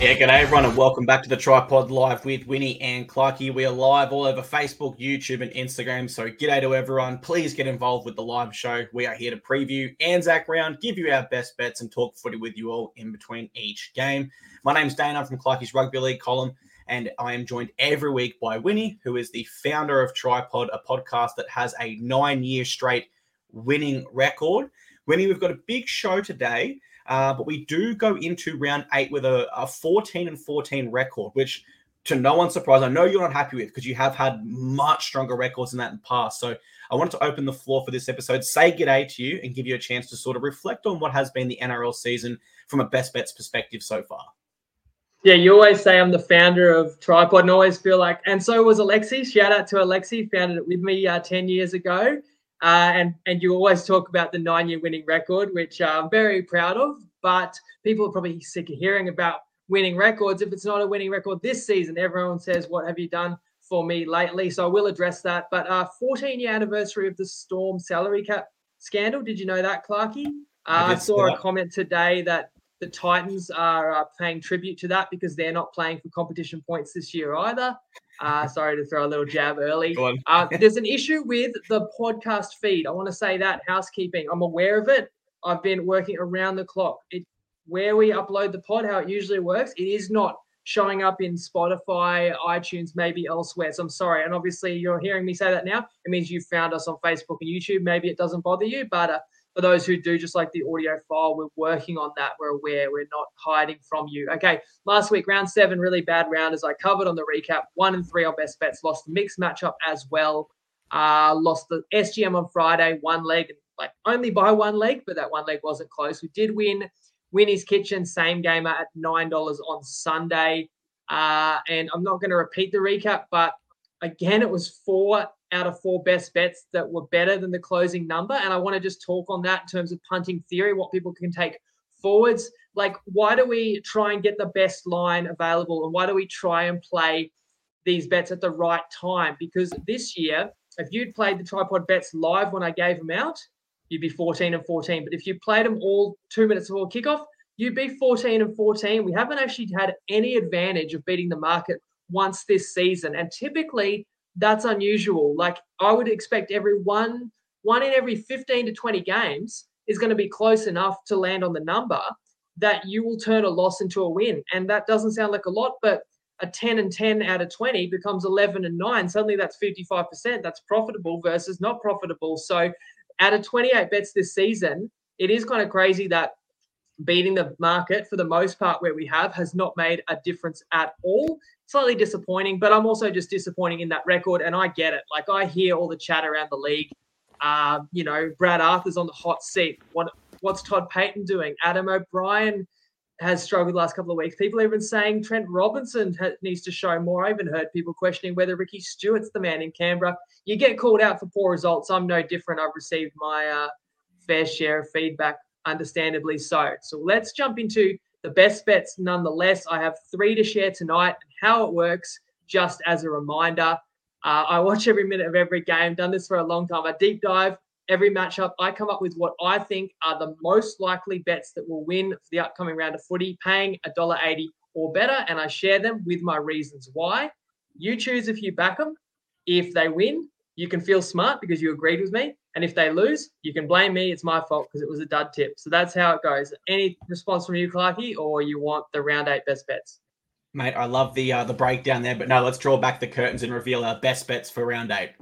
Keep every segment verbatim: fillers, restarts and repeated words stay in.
Yeah, g'day everyone and welcome back to the Tripod Live with Winnie and Clarkey. We are live all over Facebook, YouTube and Instagram, so g'day to everyone. Please get involved with the live show. We are here to preview Anzac round, give you our best bets and talk footy with you all in between each game. My name's Dana, I'm from Clarkey's Rugby League column, and I am joined every week by Winnie, who is the founder of Tripod, a podcast that has a nine-year straight winning record. Winnie, we've got a big show today. Uh, but we do go into round eight with a, a fourteen and fourteen record, which to no one's surprise, I know you're not happy with because you have had much stronger records than that in the past. So I wanted to open the floor for this episode, say g'day to you and give you a chance to sort of reflect on what has been the N R L season from a best bets perspective so far. Yeah, you always say I'm the founder of Tripod and always feel like, and so was Alexi. Shout out to Alexi, founded it with me uh, ten years ago. Uh, and, and you always talk about the nine-year winning record, which uh, I'm very proud of. But people are probably sick of hearing about winning records. If it's not a winning record this season, everyone says, what have you done for me lately? So I will address that. But uh, fourteen-year anniversary of the Storm salary cap scandal. Did you know that, Clarkey? Uh, I, I saw a comment today that the Titans are uh, paying tribute to that because they're not playing for competition points this year either. Uh, sorry to throw a little jab early. uh, there's an issue with the podcast feed. I want to say that, housekeeping. I'm aware of it. I've been working around the clock. It, where we upload the pod, how it usually works, it is not showing up in Spotify, iTunes, maybe elsewhere. So I'm sorry. And obviously you're hearing me say that now. It means you found us on Facebook and YouTube. Maybe it doesn't bother you, but uh, for those who do just like the audio file, we're working on that. We're aware. We're not hiding from you. Okay, last week, round seven, really bad round, as I covered on the recap. One and three on best bets. Lost the mixed matchup as well. Uh, lost the S G M on Friday, one leg, like only by one leg, but that one leg wasn't close. We did win Winnie's Kitchen, same gamer at nine dollars on Sunday. Uh, and I'm not going to repeat the recap, but again, it was four out of four best bets that were better than the closing number. And I want to just talk on that in terms of punting theory, what people can take forwards. Like, why do we try and get the best line available? And why do we try and play these bets at the right time? Because this year, if you'd played the Tripod bets live when I gave them out, you'd be fourteen and fourteen. But if you played them all two minutes before kickoff, you'd be fourteen and fourteen. We haven't actually had any advantage of beating the market once this season. And typically, that's unusual. Like, I would expect every one, one in every fifteen to twenty games is going to be close enough to land on the number that you will turn a loss into a win. And that doesn't sound like a lot, but a ten and ten out of twenty becomes eleven and nine. Suddenly that's fifty-five percent. That's profitable versus not profitable. So out of twenty-eight bets this season, it is kind of crazy that beating the market for the most part where we have has not made a difference at all. Slightly disappointing, but I'm also just disappointing in that record, and I get it. Like, I hear all the chat around the league. Uh, you know, Brad Arthur's on the hot seat. What What's Todd Payton doing? Adam O'Brien has struggled the last couple of weeks. People are even saying Trent Robinson ha- needs to show more. I even heard people questioning whether Ricky Stewart's the man in Canberra. You get called out for poor results. I'm no different. I've received my uh, fair share of feedback, understandably so. So let's jump into the best bets nonetheless. I have three to share tonight, and how it works, just as a reminder. Uh, I watch every minute of every game, done this for a long time. I deep dive every matchup. I come up with what I think are the most likely bets that will win for the upcoming round of footy, paying one dollar eighty or better, and I share them with my reasons why. You choose if you back them. If they win, you can feel smart because you agreed with me. And if they lose, you can blame me. It's my fault because it was a dud tip. So that's how it goes. Any response from you, Clarkey, or you want the round eight best bets? Mate, I love the uh, the breakdown there, but no, let's draw back the curtains and reveal our best bets for round eight.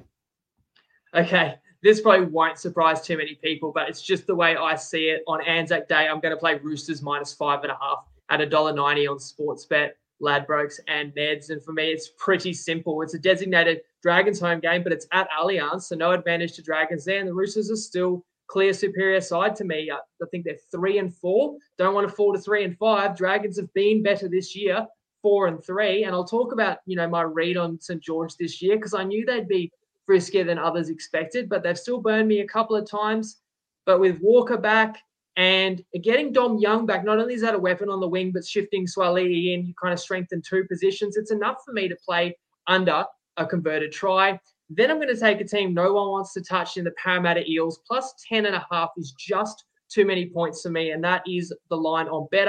Okay, this probably won't surprise too many people, but it's just the way I see it. On Anzac Day, I'm going to play Roosters minus five and a half at one dollar ninety on Sportsbet, Ladbrokes and Neds. And for me, it's pretty simple. It's a designated Dragons home game, but it's at Allianz, so no advantage to Dragons there. And the Roosters are still clear superior side to me. I, I think they're three and four. Don't want to fall to three and five. Dragons have been better this year, four and three. And I'll talk about, you know, my read on St George this year because I knew they'd be friskier than others expected, but they've still burned me a couple of times. But with Walker back and getting Dom Young back, not only is that a weapon on the wing, but shifting Swalii in, you kind of strengthen two positions. It's enough for me to play under a converted try. Then I'm going to take a team no one wants to touch in the Parramatta Eels. Plus ten and a half is just too many points for me, and that is the line on better.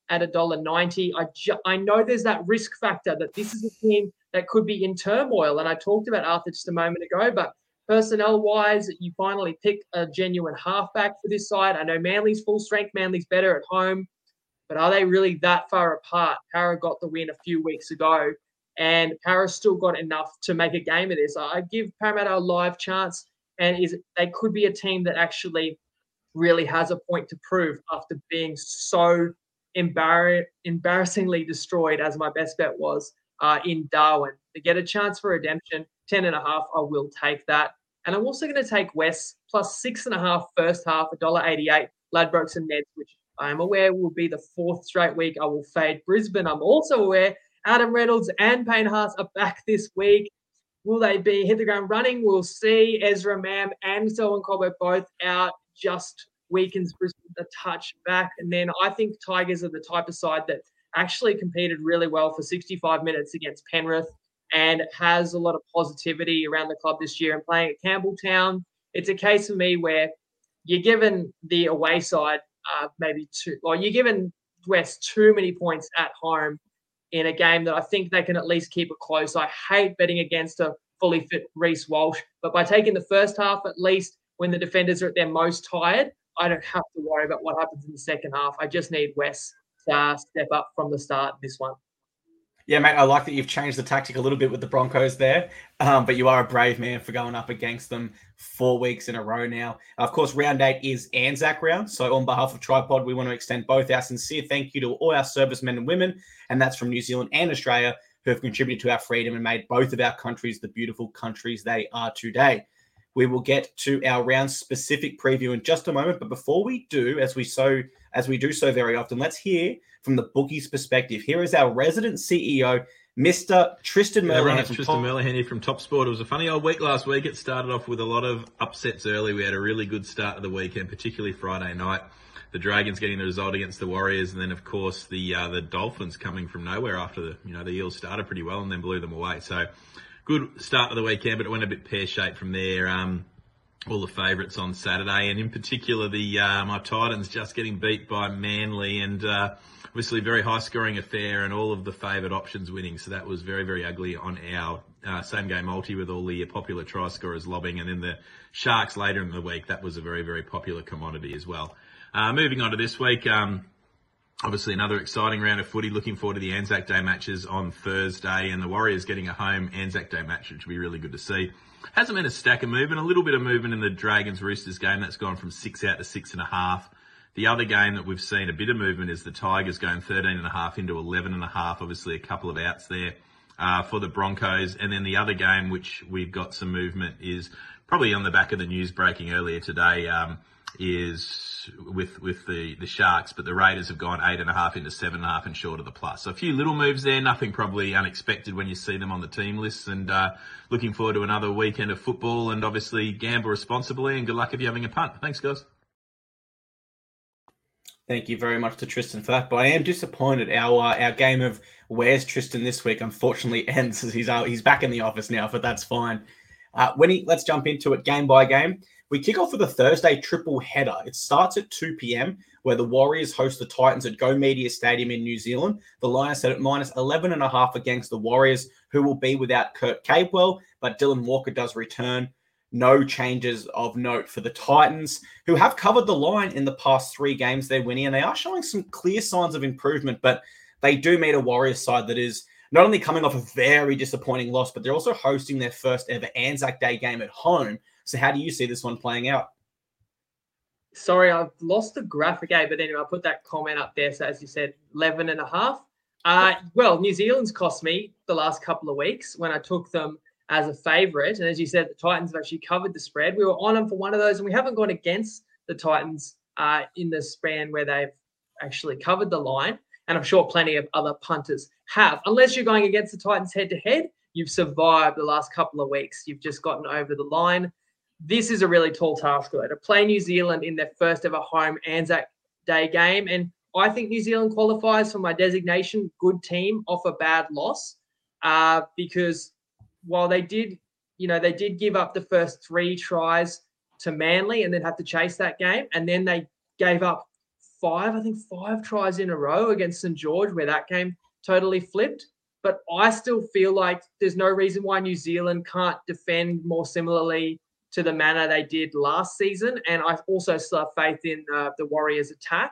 at one dollar ninety. I ju- I know there's that risk factor that this is a team that could be in turmoil, and I talked about Arthur just a moment ago, but personnel-wise, you finally pick a genuine halfback for this side. I know Manly's full strength, Manly's better at home, but are they really that far apart? Para got the win a few weeks ago, and Para's still got enough to make a game of this. I give Parramatta a live chance, and is they could be a team that actually really has a point to prove after being so embar- embarrassingly destroyed, as my best bet was, uh, in Darwin. To get a chance for redemption, ten and a half, I will take that. And I'm also going to take West plus six and a half first half, one dollar eighty-eight, Ladbrokes and Neds, which I am aware will be the fourth straight week I will fade Brisbane. I'm also aware Adam Reynolds and Payne Haas are back this week. Will they be hit the ground running? We'll see. Ezra Mam and Selwyn Cobbo both out, just weakens Brisbane a touch back. And then I think Tigers are the type of side that actually competed really well for sixty-five minutes against Penrith and has a lot of positivity around the club this year. And playing at Campbelltown, it's a case for me where you're given the away side uh, maybe two, or you're given West too many points at home in a game that I think they can at least keep it close. I hate betting against a fully fit Reece Walsh, but by taking the first half, at least when the defenders are at their most tired, I don't have to worry about what happens in the second half. I just need West to uh, step up from the start this one. Yeah, mate, I like that you've changed the tactic a little bit with the Broncos there, um, but you are a brave man for going up against them four weeks in a row now. Of course, round eight is Anzac round, so on behalf of Tripod, we want to extend both our sincere thank you to all our servicemen and women, and that's from New Zealand and Australia, who have contributed to our freedom and made both of our countries the beautiful countries they are today. We will get to our round-specific preview in just a moment, but before we do, as we so as we do so very often, let's hear from the bookies' perspective. Here is our resident C E O, Mister Tristan yeah, Merlehan. Right, Tristan Merlehan here from Top Sport. It was a funny old week last week. It started off with a lot of upsets early. We had a really good start of the weekend, particularly Friday night. The Dragons getting the result against the Warriors, and then of course the uh, the Dolphins coming from nowhere after the you know the Eels started pretty well and then blew them away. So good start of the weekend, but it went a bit pear-shaped from there. Um, all the favourites on Saturday, and in particular the uh, my Titans just getting beat by Manly, and uh, obviously very high-scoring affair, and all of the favoured options winning. So that was very, very ugly on our uh, same-game multi with all the popular try scorers lobbing, and then the Sharks later in the week. That was a very, very popular commodity as well. Uh, moving on to this week, um, obviously another exciting round of footy. Looking forward to the Anzac Day matches on Thursday, and the Warriors getting a home Anzac Day match, which will be really good to see. Hasn't been a stack of movement, a little bit of movement in the Dragons-Roosters game. That's gone from six out to six and a half. The other game that we've seen a bit of movement is the Tigers going thirteen and a half into eleven and a half. Obviously a couple of outs there uh, for the Broncos. And then the other game, which we've got some movement, is probably on the back of the news breaking earlier today, um, is with with the, the Sharks, but the Raiders have gone eight and a half into seven and a half and short of the plus. So a few little moves there, nothing probably unexpected when you see them on the team lists, and uh, looking forward to another weekend of football, and obviously gamble responsibly, and good luck if you're having a punt. Thanks, guys. Thank you very much to Tristan for that, but I am disappointed. Our uh, our game of Where's Tristan this week unfortunately ends as he's uh, he's back in the office now, but that's fine. Uh, when he, let's jump into it game by game. We kick off with a Thursday triple header. It starts at two p.m. where the Warriors host the Titans at Go Media Stadium in New Zealand. The line is set at minus eleven and a half against the Warriors, who will be without Kurt Capewell, but Dylan Walker does return. No changes of note for the Titans, who have covered the line in the past three games they're winning, and they are showing some clear signs of improvement, but they do meet a Warriors side that is not only coming off a very disappointing loss, but they're also hosting their first ever Anzac Day game at home. So how do you see this one playing out? Sorry, I've lost the graphic, eh? But anyway, I put that comment up there. So as you said, eleven and a half. Uh, well, New Zealand's cost me the last couple of weeks when I took them as a favourite. And as you said, the Titans have actually covered the spread. We were on them for one of those, and we haven't gone against the Titans uh, in the span where they've actually covered the line. And I'm sure plenty of other punters have. Unless you're going against the Titans head-to-head, you've survived the last couple of weeks. You've just gotten over the line. This is a really tall task, though, to play New Zealand in their first ever home Anzac Day game. And I think New Zealand qualifies for my designation, good team, off a bad loss, uh, because while they did, you know, they did give up the first three tries to Manly and then have to chase that game, and then they gave up five, I think five tries in a row against St George where that game totally flipped. But I still feel like there's no reason why New Zealand can't defend more similarly to the manner they did last season. And I also still have faith in uh, the Warriors' attack.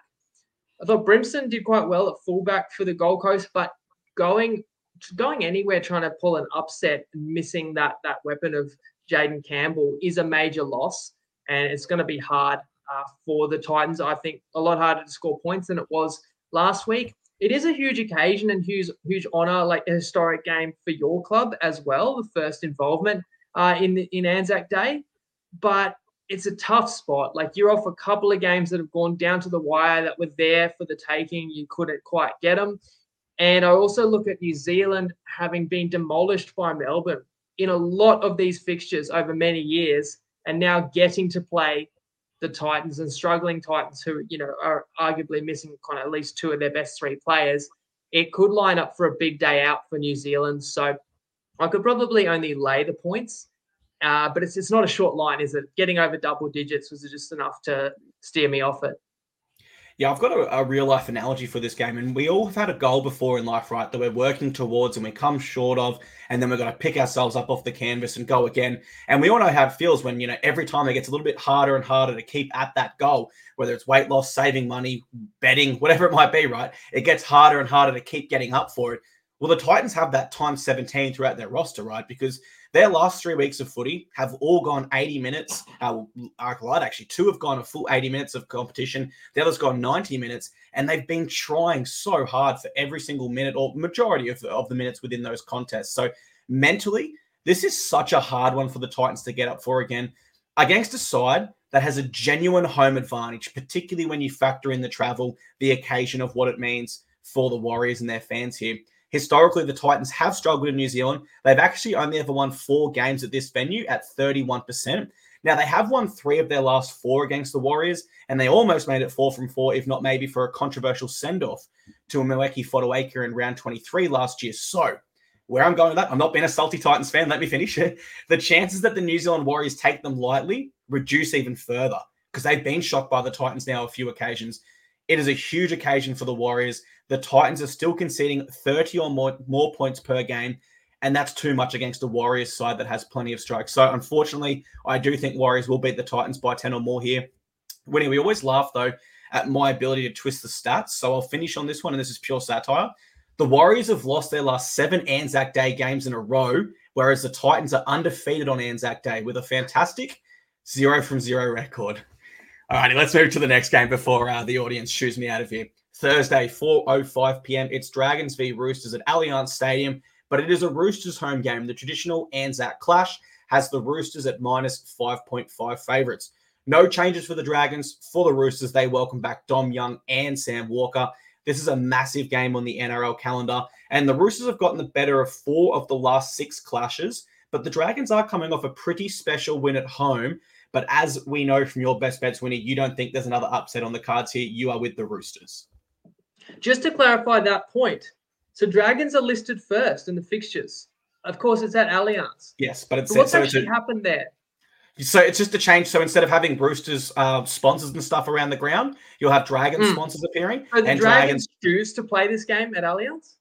I thought Brimson did quite well at fullback for the Gold Coast, but going going anywhere trying to pull an upset and missing that that weapon of Jaden Campbell is a major loss, and it's going to be hard uh, for the Titans. I think a lot harder to score points than it was last week. It is a huge occasion and huge huge honour, like a historic game for your club as well, the first involvement uh, in the, in Anzac Day, but it's a tough spot. Like, you're off a couple of games that have gone down to the wire that were there for the taking. You couldn't quite get them. And I also look at New Zealand having been demolished by Melbourne in a lot of these fixtures over many years, and now getting to play the Titans and struggling Titans who, you know, are arguably missing kind of at least two of their best three players. It could line up for a big day out for New Zealand. So I could probably only lay the points, uh, but it's it's not a short line, is it? Getting over double digits was just enough to steer me off it. Yeah, I've got a, a real life analogy for this game, and we all have had a goal before in life, right, that we're working towards and we come short of, and then we're going to pick ourselves up off the canvas and go again. And we all know how it feels when, you know, every time it gets a little bit harder and harder to keep at that goal, whether it's weight loss, saving money, betting, whatever it might be, right? It gets harder and harder to keep getting up for it. Well, the Titans have that times seventeen throughout their roster, right? Because their last three weeks of footy have all gone eighty minutes. Uh, Arclight, actually, two have gone a full eighty minutes of competition. The other's gone ninety minutes, and they've been trying so hard for every single minute or majority of the, of the minutes within those contests. So mentally, this is such a hard one for the Titans to get up for again against a side that has a genuine home advantage, particularly when you factor in the travel, the occasion of what it means for the Warriors and their fans here. Historically, the Titans have struggled in New Zealand. They've actually only ever won four games at this venue at thirty-one percent. Now, they have won three of their last four against the Warriors, and they almost made it four from four, if not maybe for a controversial send-off to a Mweki Fotuaika in round twenty-three last year. So, where I'm going with that, I'm not being a salty Titans fan, let me finish. The chances that the New Zealand Warriors take them lightly reduce even further because they've been shocked by the Titans now a few occasions. It is a huge occasion for the Warriors. The Titans are still conceding thirty or more, more points per game, and that's too much against a Warriors side that has plenty of strikes. So, unfortunately, I do think Warriors will beat the Titans by ten or more here. Winnie, we always laugh, though, at my ability to twist the stats, so I'll finish on this one, and this is pure satire. The Warriors have lost their last seven Anzac Day games in a row, whereas the Titans are undefeated on Anzac Day with a fantastic zero from zero record. All righty, let's move to the next game before uh, the audience shoos me out of here. Thursday, four oh five p.m. It's Dragons v Roosters at Allianz Stadium, but it is a Roosters home game. The traditional Anzac clash has the Roosters at minus five point five favourites. No changes for the Dragons. For the Roosters, they welcome back Dom Young and Sam Walker. This is a massive game on the N R L calendar, and the Roosters have gotten the better of four of the last six clashes, but the Dragons are coming off a pretty special win at home. But as we know from your best bets, Winnie, you don't think there's another upset on the cards here. You are with the Roosters. Just to clarify that point, so Dragons are listed first in the fixtures. Of course, it's at Allianz. Yes, but it's so what's so actually it's a, happened there? So it's just a change. So instead of having Roosters uh, sponsors and stuff around the ground, you'll have Dragons mm. sponsors appearing. So the and Dragons, Dragons choose to play this game at Allianz?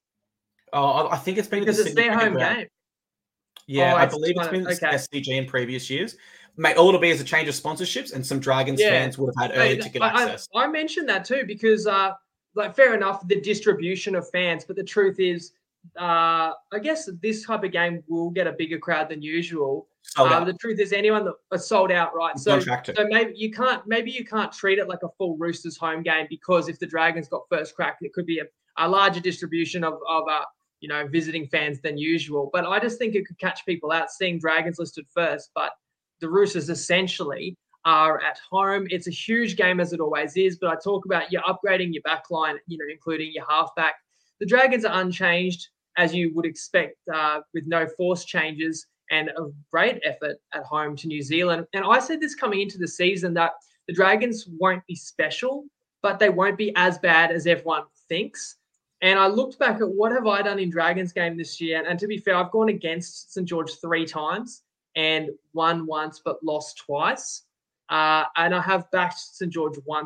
Oh, I think it's been because the it's their home ground. game. Yeah, oh, I believe it's been okay. S C G in previous years. Mate, all it'll be is a change of sponsorships, and some Dragons yeah. fans would have had early Mate, ticket I, access. I, I mentioned that too because, uh, like, fair enough, the distribution of fans, but the truth is, uh, I guess this type of game will get a bigger crowd than usual. Uh, the truth is, anyone that is sold out, right? So, so maybe you can't, maybe you can't treat it like a full Roosters home game because if the Dragons got first crack, it could be a, a larger distribution of of uh, you know, visiting fans than usual. But I just think it could catch people out seeing Dragons listed first. But the Roosters essentially are at home. It's a huge game as it always is. But I talk about you're upgrading your back line, you know, including your halfback. The Dragons are unchanged as you would expect uh, with no force changes and a great effort at home to New Zealand. And I said this coming into the season that the Dragons won't be special, but they won't be as bad as everyone thinks. And I looked back at what have I done in Dragons game this year. And to be fair, I've gone against St George three times and won once but lost twice. Uh, and I have backed St George once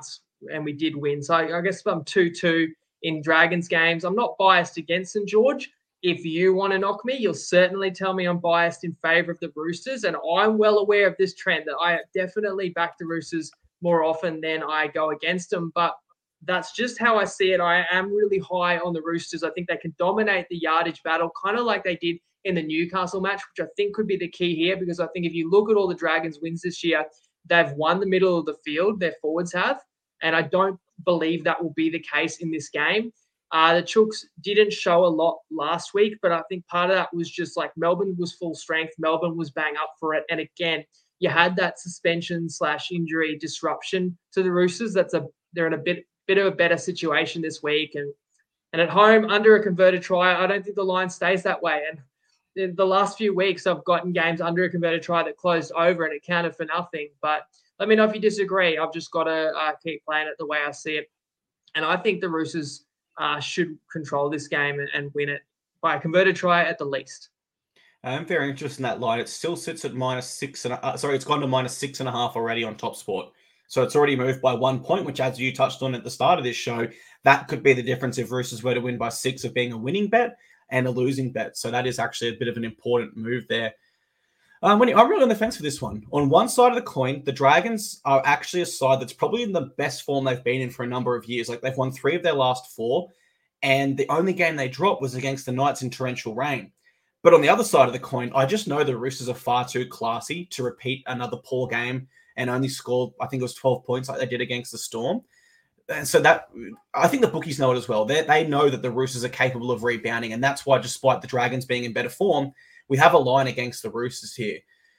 and we did win. So I, I guess I'm two two in Dragons games. I'm not biased against St George. If you want to knock me, you'll certainly tell me I'm biased in favour of the Roosters. And I'm well aware of this trend that I definitely back the Roosters more often than I go against them. But that's just how I see it. I am really high on the Roosters. I think they can dominate the yardage battle, kind of like they did in the Newcastle match, which I think could be the key here, because I think if you look at all the Dragons wins this year, they've won the middle of the field, their forwards have, and I don't believe that will be the case in this game. Uh, the Chooks didn't show a lot last week, but I think part of that was just like Melbourne was full strength. Melbourne was bang up for it. And again, you had that suspension slash injury disruption to the Roosters. That's a they're in a bit bit of a better situation this week. And and at home, under a converted try, I don't think the line stays that way. And in the last few weeks, I've gotten games under a converted try that closed over and it counted for nothing. But let me know if you disagree. I've just got to uh, keep playing it the way I see it. And I think the Roosters Uh, should control this game and, and win it by a converted try at the least. I'm very interested in that line. It still sits at minus six and a, uh, sorry, it's gone to minus six and a half already on Top Sport. So it's already moved by one point, which, as you touched on at the start of this show, that could be the difference if Roosters were to win by six of being a winning bet and a losing bet. So that is actually a bit of an important move there. Um, when I'm really on the fence for this one. On one side of the coin, the Dragons are actually a side that's probably in the best form they've been in for a number of years. Like, they've won three of their last four, and the only game they dropped was against the Knights in torrential rain. But on the other side of the coin, I just know the Roosters are far too classy to repeat another poor game and only scored, I think it was twelve points like they did against the Storm. And so that, I think the bookies know it as well. They they know that the Roosters are capable of rebounding, and that's why, despite the Dragons being in better form, we have a line against the Roosters here.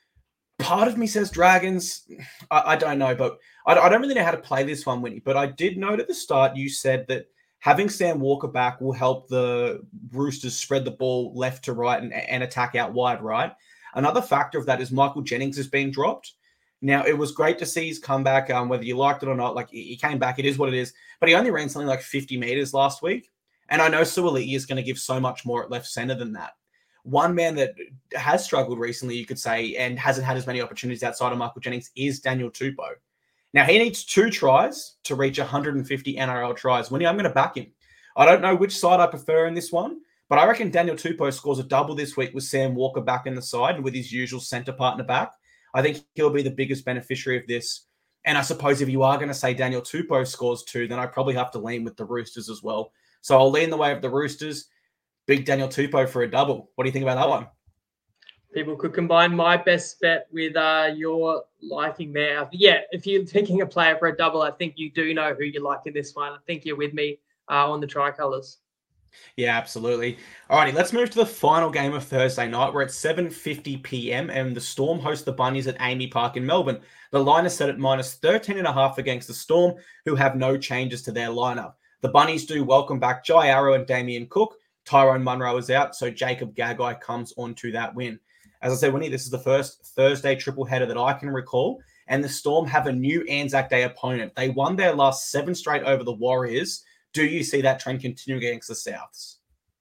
Part of me says Dragons. I, I don't know, but I, I don't really know how to play this one, Winnie. But I did note at the start you said that having Sam Walker back will help the Roosters spread the ball left to right and, and attack out wide, right? Another factor of that is Michael Jennings has been dropped. Now, it was great to see his comeback, um, whether you liked it or not. Like, he came back, it is what it is. But he only ran something like fifty meters last week. And I know Suaalii is going to give so much more at left center than that. One man that has struggled recently, you could say, and hasn't had as many opportunities outside of Michael Jennings is Daniel Tupou. Now, he needs two tries to reach one hundred fifty N R L tries. Winnie, I'm going to back him. I don't know which side I prefer in this one, but I reckon Daniel Tupou scores a double this week with Sam Walker back in the side and with his usual centre partner back. I think he'll be the biggest beneficiary of this. And I suppose if you are going to say Daniel Tupou scores two, then I probably have to lean with the Roosters as well. So I'll lean the way of the Roosters. Big Daniel Tupou for a double. What do you think about that one? People could combine my best bet with uh, your liking there. Yeah, if you're picking a player for a double, I think you do know who you like in this one. I think you're with me uh, on the tricolours. Yeah, absolutely. All righty, let's move to the final game of Thursday night. We're at seven fifty p.m. and the Storm host the Bunnies at Amy Park in Melbourne. The line is set at minus thirteen and a half against the Storm, who have no changes to their lineup. The Bunnies do welcome back Jai Arrow and Damien Cook. Tyrone Munro is out, so Jacob Gagai comes onto that win. As I said, Winnie, this is the first Thursday triple header that I can recall, and the Storm have a new Anzac Day opponent. They won their last seven straight over the Warriors. Do you see that trend continuing against the Souths?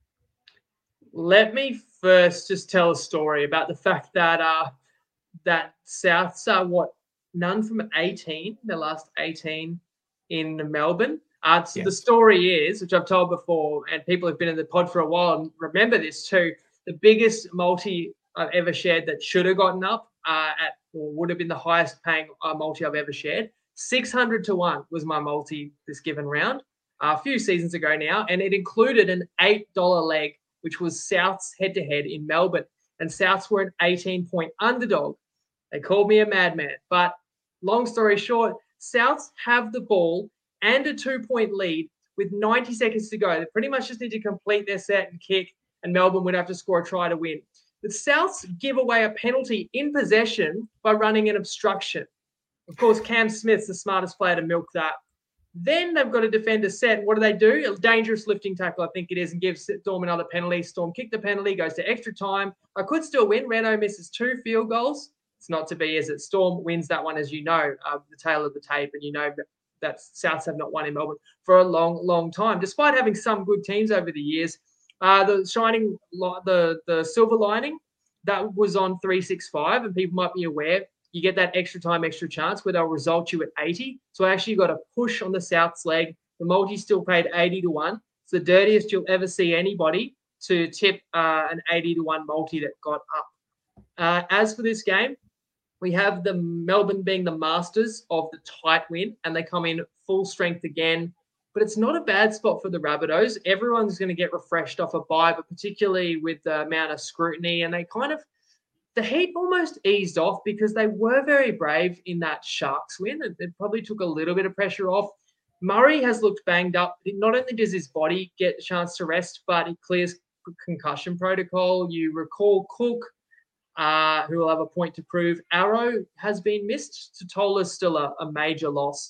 Let me first just tell a story about the fact that uh, that Souths are what none from eighteen, their last eighteen in Melbourne. Uh, so yeah. The story is, which I've told before, and people have been in the pod for a while and remember this too, the biggest multi I've ever shared that should have gotten up uh, at, or would have been the highest paying uh, multi I've ever shared. six hundred to one was my multi this given round uh, a few seasons ago now, and it included an eight dollar leg, which was Souths head-to-head in Melbourne. And Souths were an eighteen-point underdog. They called me a madman. But long story short, Souths have the ball and a two-point lead with ninety seconds to go. They pretty much just need to complete their set and kick, and Melbourne would have to score a try to win. The Souths give away a penalty in possession by running an obstruction. Of course, Cam Smith's the smartest player to milk that. Then they've got to defend a set. What do they do? A dangerous lifting tackle, I think it is, and gives Storm another penalty. Storm kick the penalty, goes to extra time. I could still win. Renault misses two field goals. It's not to be, is it? Storm wins that one, as you know, uh, the tail of the tape, and you know that Souths have not won in Melbourne for a long, long time, despite having some good teams over the years. Uh, the shining, the the silver lining, that was on three sixty-five, and people might be aware, you get that extra time, extra chance where they'll result you at eighty. So I actually got a push on the South's leg. The multi still paid eighty to one. It's the dirtiest you'll ever see anybody to tip uh, an eighty to one multi that got up. Uh, as for this game, we have the Melbourne being the masters of the tight win, and they come in full strength again. But it's not a bad spot for the Rabbitohs. Everyone's going to get refreshed off a bye, but particularly with the amount of scrutiny, and they kind of, the heat almost eased off because they were very brave in that Sharks win. It probably took a little bit of pressure off. Murray has looked banged up. Not only does his body get a chance to rest, but he clears concussion protocol. You recall Cook, uh, who will have a point to prove. Arrow has been missed. Totola's still a, a major loss.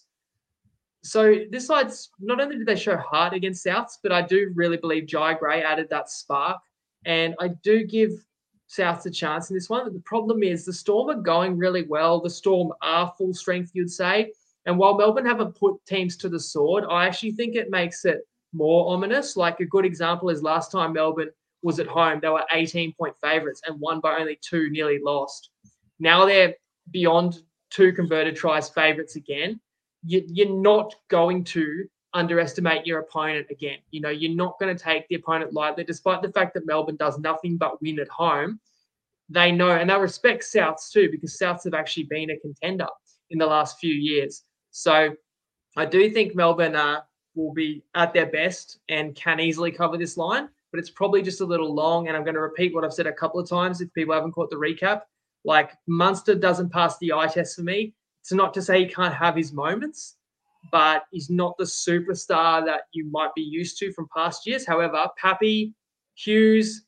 So this side's, not only did they show heart against Souths, but I do really believe Jai Gray added that spark. And I do give Souths a chance in this one. But the problem is the Storm are going really well. The Storm are full strength, you'd say. And while Melbourne haven't put teams to the sword, I actually think it makes it more ominous. Like a good example is last time Melbourne was at home, they were eighteen-point favourites and won by only two, nearly lost. Now they're beyond two converted tries favourites again. You're not going to underestimate your opponent again. You know, you're not going to take the opponent lightly, despite the fact that Melbourne does nothing but win at home. They know, and they respect Souths too, because Souths have actually been a contender in the last few years. So I do think Melbourne uh, will be at their best and can easily cover this line, but it's probably just a little long. And I'm going to repeat what I've said a couple of times if people haven't caught the recap. Like, Munster doesn't pass the eye test for me. It's not to say he can't have his moments, but he's not the superstar that you might be used to from past years. However, Pappy, Hughes,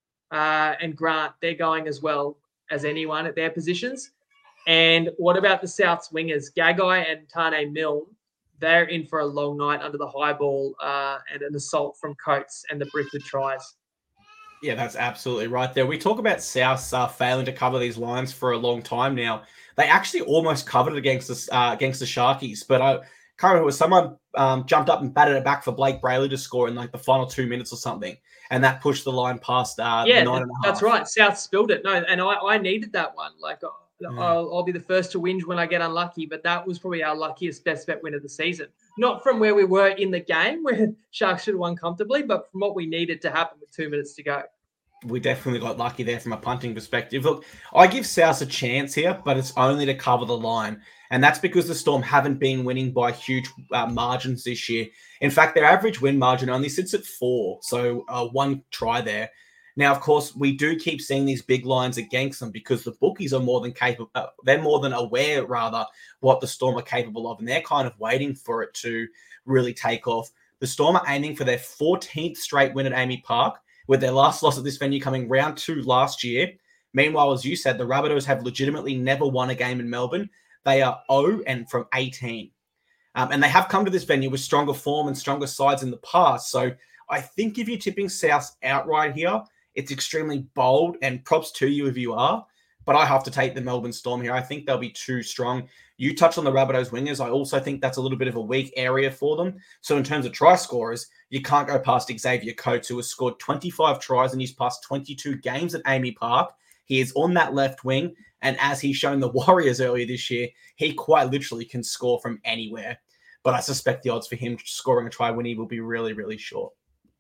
uh, and Grant, they're going as well as anyone at their positions. And what about the South's wingers? Gagai and Tane Milne, they're in for a long night under the high ball uh, and an assault from Coates and the Brickwood tries. Yeah, that's absolutely right there. We talk about South uh, failing to cover these lines for a long time now. They actually almost covered it against the, uh, against the Sharkies, but I can't remember, it was someone um, jumped up and batted it back for Blake Brayley to score in like the final two minutes or something, and that pushed the line past uh, yeah, nine and a half. That's right. South spilled it. No, and I, I needed that one. Like, mm. I'll, I'll be the first to whinge when I get unlucky, but that was probably our luckiest best bet win of the season. Not from where we were in the game, where Sharks should have won comfortably, but from what we needed to happen with two minutes to go. We definitely got lucky there from a punting perspective. Look, I give South a chance here, but it's only to cover the line. And that's because the Storm haven't been winning by huge uh, margins this year. In fact, their average win margin only sits at four. So uh, one try there. Now, of course, we do keep seeing these big lines against them because the bookies are more than capable. Uh, they're more than aware, rather, what the Storm are capable of. And they're kind of waiting for it to really take off. The Storm are aiming for their fourteenth straight win at Amy Park, with their last loss at this venue coming round two last year. Meanwhile, as you said, the Rabbitohs have legitimately never won a game in Melbourne. They are zero and from eighteen. Um, and they have come to this venue with stronger form and stronger sides in the past. So I think if you're tipping South outright here, it's extremely bold, and props to you if you are. But I have to take the Melbourne Storm here. I think they'll be too strong. You touched on the Rabbitohs wingers. I also think that's a little bit of a weak area for them. So in terms of try scorers, you can't go past Xavier Coates, who has scored twenty-five tries in his past twenty-two games at Amy Park. He is on that left wing, and as he's shown the Warriors earlier this year, he quite literally can score from anywhere. But I suspect the odds for him scoring a try when he will be really, really short.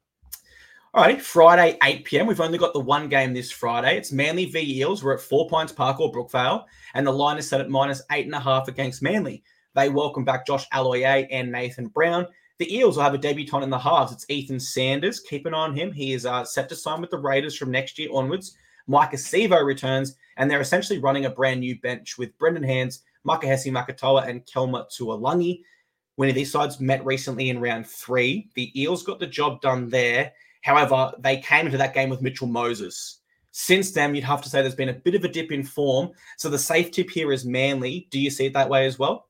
All right, Friday, eight p.m. We've only got the one game this Friday. It's Manly v Eels. We're at Four Pines Park or Brookvale, and the line is set at minus eight and a half against Manly. They welcome back Josh Aloiai and Nathan Brown. The Eels will have a debutant in the halves. It's Ethan Sanders. Keep an eye on him. He is uh, set to sign with the Raiders from next year onwards. Mike Acevo returns, and they're essentially running a brand new bench with Brendan Hands, Makahesi Makatoa, and Kelma Tuolangi. When these sides met recently in round three, the Eels got the job done there. However, they came into that game with Mitchell Moses. Since then, you'd have to say there's been a bit of a dip in form. So the safe tip here is Manly. Do you see it that way as well?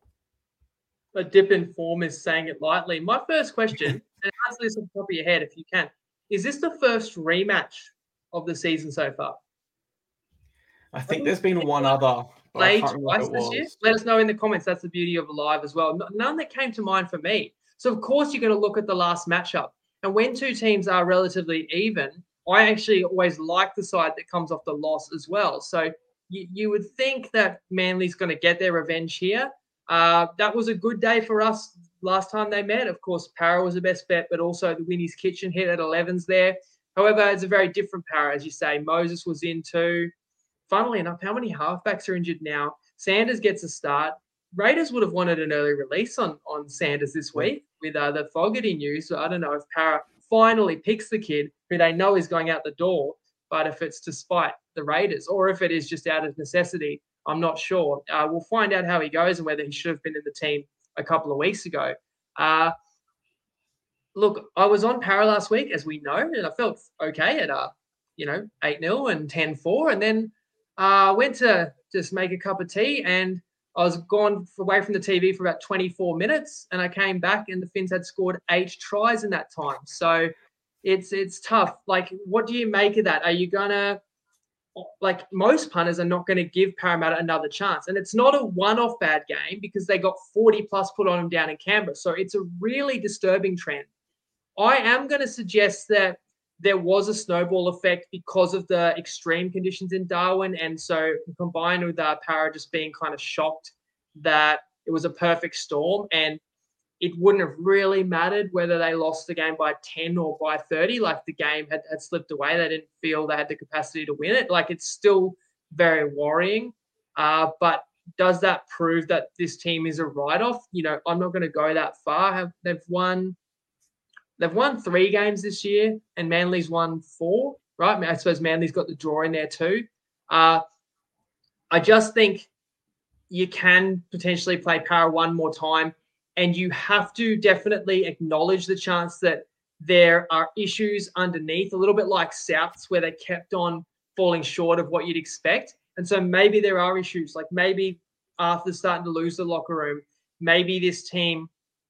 A dip in form is saying it lightly. My first question, and answer this on the top of your head if you can, is this the first rematch of the season so far? I think there's been one other. Played twice this year? Let us know in the comments. That's the beauty of live as well. None that came to mind for me. So, of course, you're going to look at the last matchup. And when two teams are relatively even, I actually always like the side that comes off the loss as well. So you, you would think that Manly's going to get their revenge here. Uh, that was a good day for us last time they met. Of course, Para was the best bet, but also the Winnie's Kitchen hit at elevens there. However, it's a very different Para, as you say. Moses was in too. Funnily enough, how many halfbacks are injured now? Sanders gets a start. Raiders would have wanted an early release on, on Sanders this week with uh, the Fogarty news. So I don't know if Para finally picks the kid who they know is going out the door, but if it's to spite the Raiders or if it is just out of necessity, I'm not sure. Uh, we'll find out how he goes and whether he should have been in the team a couple of weeks ago. Uh, look, I was on Para last week, as we know, and I felt okay at, uh, you know, eight nil and ten four. And then I uh, went to just make a cup of tea and I was gone away from the T V for about twenty-four minutes, and I came back and the Finns had scored eight tries in that time. So it's it's tough. Like, what do you make of that? Are you going to, like, most punters are not going to give Parramatta another chance. And it's not a one-off bad game because they got forty plus put on them down in Canberra. So it's a really disturbing trend. I am going to suggest that there was a snowball effect because of the extreme conditions in Darwin. And so combined with uh, Para just being kind of shocked that it was a perfect storm and it wouldn't have really mattered whether they lost the game by ten or by thirty. Like, the game had, had slipped away. They didn't feel they had the capacity to win it. Like, it's still very worrying. Uh, but does that prove that this team is a write-off? You know, I'm not going to go that far. Have, they've won... They've won three games this year, and Manly's won four, right? I suppose Manly's got the draw in there too. Uh, I just think you can potentially play Para one more time, and you have to definitely acknowledge the chance that there are issues underneath, a little bit like Souths, where they kept on falling short of what you'd expect. And so maybe there are issues, like maybe Arthur's starting to lose the locker room. Maybe this team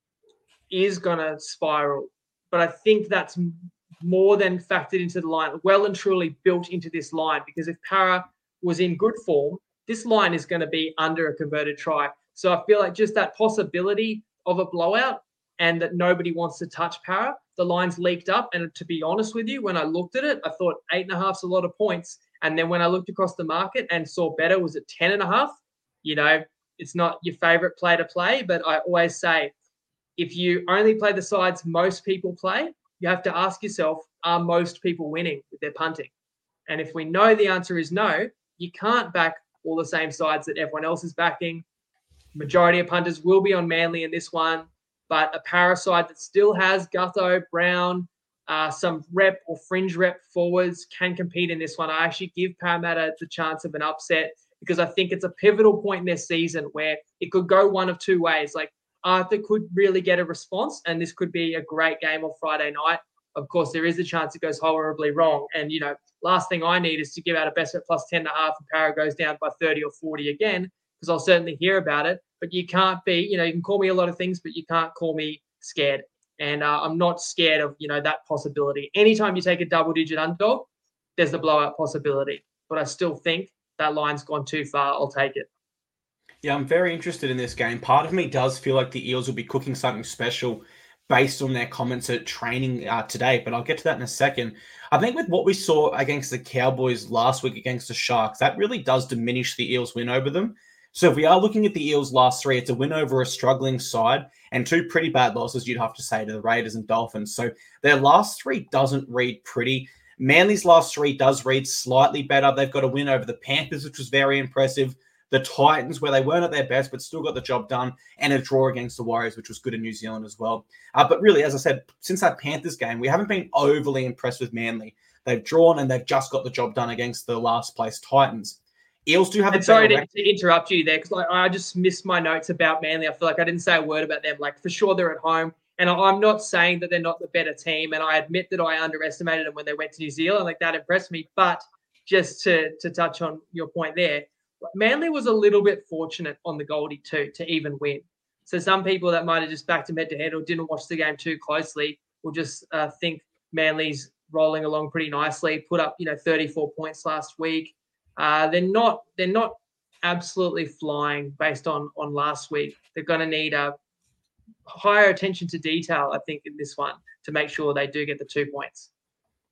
is going to spiral. But I think that's more than factored into the line, well and truly built into this line, because if Para was in good form, this line is going to be under a converted try. So I feel like just that possibility of a blowout and that nobody wants to touch Para, the line's leaked up. And to be honest with you, when I looked at it, I thought eight and a half's a lot of points. And then when I looked across the market and saw better was at ten and a half, you know, it's not your favorite play to play, but I always say, if you only play the sides most people play, you have to ask yourself, are most people winning with their punting? And if we know the answer is no, you can't back all the same sides that everyone else is backing. Majority of punters will be on Manly in this one, but a Para side that still has Gutho, Brown, uh, some rep or fringe rep forwards can compete in this one. I actually give Parramatta the chance of an upset because I think it's a pivotal point in their season where it could go one of two ways. Like, Arthur could really get a response, and this could be a great game on Friday night. Of course, there is a chance it goes horribly wrong. And, you know, last thing I need is to give out a best bet plus ten and a half and Para goes down by thirty or forty again, because I'll certainly hear about it. But you can't be, you know, you can call me a lot of things, but you can't call me scared. And uh, I'm not scared of, you know, that possibility. Anytime you take a double-digit underdog, there's the blowout possibility. But I still think that line's gone too far. I'll take it. Yeah, I'm very interested in this game. Part of me does feel like the Eels will be cooking something special based on their comments at training uh, today, but I'll get to that in a second. I think with what we saw against the Cowboys last week against the Sharks, that really does diminish the Eels' win over them. So if we are looking at the Eels' last three, it's a win over a struggling side and two pretty bad losses, you'd have to say, to the Raiders and Dolphins. So their last three doesn't read pretty. Manly's last three does read slightly better. They've got a win over the Panthers, which was very impressive. The Titans, where they weren't at their best, but still got the job done, and a draw against the Warriors, which was good in New Zealand as well. Uh, but really, as I said, since that Panthers game, we haven't been overly impressed with Manly. They've drawn, and they've just got the job done against the last-place Titans. Eels do have a... Sorry to, to interrupt you there, because like, I just missed my notes about Manly. I feel like I didn't say a word about them. Like, for sure, they're at home, and I'm not saying that they're not the better team, and I admit that I underestimated them when they went to New Zealand. Like, that impressed me. But just to, to touch on your point there, Manly was a little bit fortunate on the Goldie too to even win. So some people that might have just backed them head to head or didn't watch the game too closely will just uh, think Manly's rolling along pretty nicely. Put up, you know, thirty-four points last week. Uh, they're not they're not absolutely flying based on on last week. They're going to need a higher attention to detail, I think, in this one to make sure they do get the two points.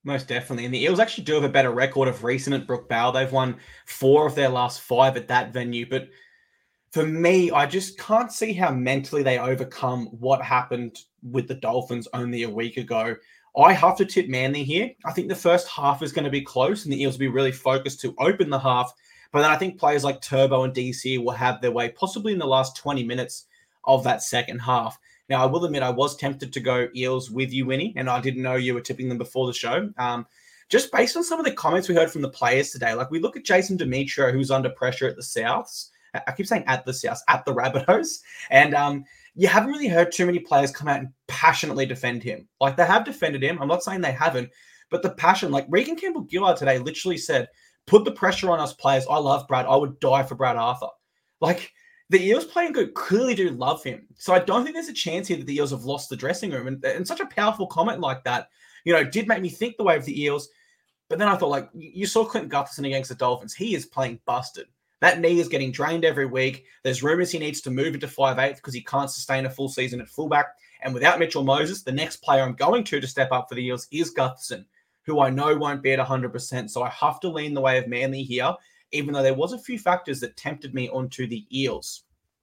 Most definitely. And the Eels actually do have a better record of recent at Brookvale. They've won four of their last five at that venue. But for me, I just can't see how mentally they overcome what happened with the Dolphins only a week ago. I have to tip Manly here. I think the first half is going to be close and the Eels will be really focused to open the half. But then I think players like Turbo and D C will have their way possibly in the last twenty minutes of that second half. Now, I will admit I was tempted to go Eels with you, Winnie, and I didn't know you were tipping them before the show. Um, just based on some of the comments we heard from the players today, like we look at Jason Demetrio, who's under pressure at the Souths. I keep saying at the Souths, at the Rabbitohs. And um, you haven't really heard too many players come out and passionately defend him. Like they have defended him. I'm not saying they haven't, but the passion, like Regan Campbell-Gillard today literally said, put the pressure on us players. I love Brad. I would die for Brad Arthur. Like, the Eels playing good clearly do love him. So I don't think there's a chance here that the Eels have lost the dressing room. And, and such a powerful comment like that, you know, did make me think the way of the Eels. But then I thought, like, you saw Clinton Gutherson against the Dolphins. He is playing busted. That knee is getting drained every week. There's rumors he needs to move into five eight because he can't sustain a full season at fullback. And without Mitchell Moses, the next player I'm going to to step up for the Eels is Gutherson, who I know won't be at one hundred percent. So I have to lean the way of Manly here, even though there was a few factors that tempted me onto the Eels.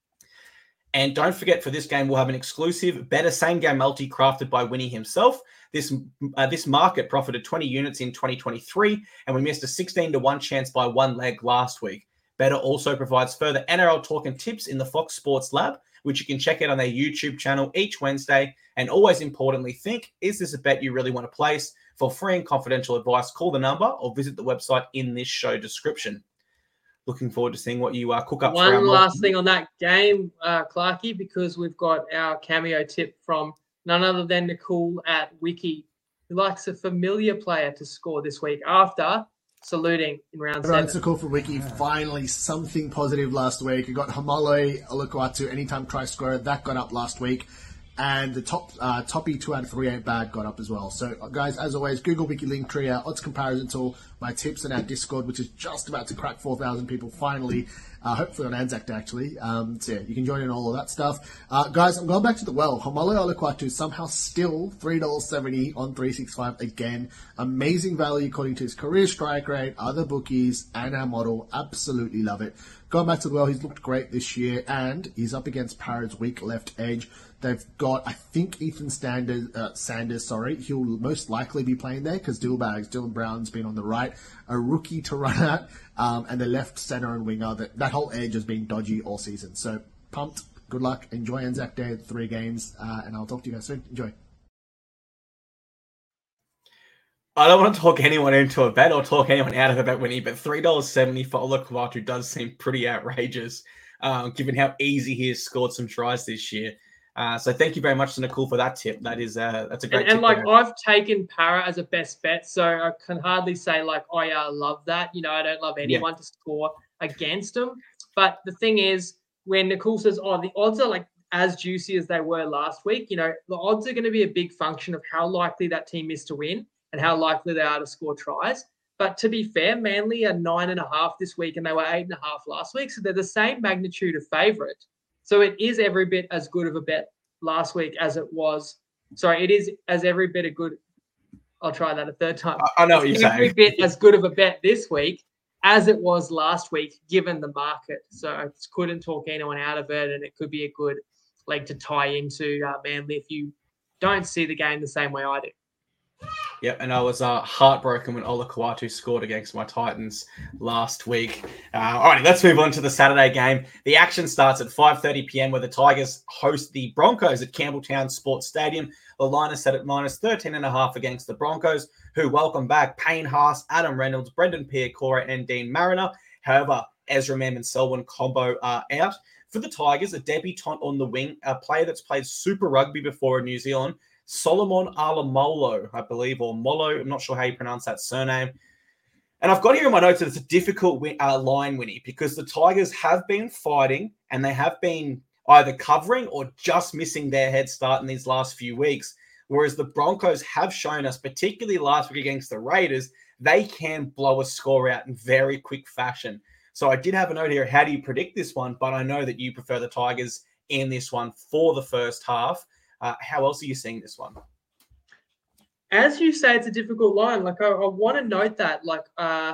And don't forget, for this game, we'll have an exclusive, better same-game multi crafted by Winnie himself. This uh, this market profited twenty units in twenty twenty-three, and we missed a sixteen to one chance by one leg last week. Better also provides further N R L talk and tips in the Fox Sports Lab, which you can check out on their YouTube channel each Wednesday. And always importantly, think, is this a bet you really want to place? For free and confidential advice, call the number or visit the website in this show description. Looking forward to seeing what you uh, cook up. One for our last thing on that game, uh, Clarkey, because we've got our cameo tip from none other than Nicole at Wiki, who likes a familiar player to score this week after saluting in round Everyone, seven. it's a call for Wiki. Finally, something positive last week. We got Hamalo Olukwatu, anytime try scorer. That got up last week. And the top uh, toppy two out of three ain't bad got up as well. So, guys, as always, Google Wiki Linktree, our odds comparison tool, my tips, and our Discord, which is just about to crack four thousand people finally, uh, hopefully on Anzac Day, actually. Um, so, yeah, you can join in all of that stuff. Uh, guys, I'm going back to the well. Hamalo Olukwatu somehow still three dollars seventy on three sixty-five again. Amazing value according to his career strike rate, other bookies, and our model. Absolutely love it. Going back to the well, he's looked great this year, and he's up against Parrot's weak left edge. They've got, I think, Ethan Sanders, uh, Sanders, sorry, he'll most likely be playing there because Dillbags, Dylan Brown's been on the right, a rookie to run at, um, and the left centre and winger. That, that whole edge has been dodgy all season. So, pumped. Good luck. Enjoy Anzac Day, three games, uh, and I'll talk to you guys soon. Enjoy. I don't want to talk anyone into a bet or talk anyone out of a bet, Winnie, but three dollars seventy for Olukwatu does seem pretty outrageous, um, given how easy he has scored some tries this year. Uh, so thank you very much to Nicole for that tip. That is uh, that's a great and, tip. And like there. I've taken Para as a best bet, so I can hardly say like, oh yeah, I love that. You know, I don't love anyone yeah. to score against him. But the thing is, when Nicole says, oh, the odds are like as juicy as they were last week, you know, the odds are going to be a big function of how likely that team is to win and how likely they are to score tries. But to be fair, Manly are nine and a half this week and they were eight and a half last week. So they're the same magnitude of favourite. So it is every bit as good of a bet last week as it was. Sorry, it is as every bit a good. I'll try that a third time. I know what you're saying. Every bit as good of a bet this week as it was last week, given the market. So I couldn't talk anyone out of it, and it could be a good leg to tie into uh, Manly if you don't see the game the same way I do. Yep, and I was uh, heartbroken when Olukwatu scored against my Titans last week. Uh, all right, let's move on to the Saturday game. The action starts at five thirty p.m. where the Tigers host the Broncos at Campbelltown Sports Stadium. The line is set at minus thirteen and a half against the Broncos, who welcome back Payne Haas, Adam Reynolds, Brendan Piacora, and Dean Mariner. However, Ezra Mem and Selwyn Combo are out. For the Tigers, a debutant on the wing, a player that's played Super Rugby before in New Zealand, Solomon Alamolo, I believe, or Molo. I'm not sure how you pronounce that surname. And I've got here in my notes that it's a difficult win, uh, line, Winnie, because the Tigers have been fighting and they have been either covering or just missing their head start in these last few weeks. Whereas the Broncos have shown us, particularly last week against the Raiders, they can blow a score out in very quick fashion. So I did have a note here. How do you predict this one? But I know that you prefer the Tigers in this one for the first half. Uh, how else are you seeing this one? as you say, it's a difficult line. Like I, I want to note that, like uh,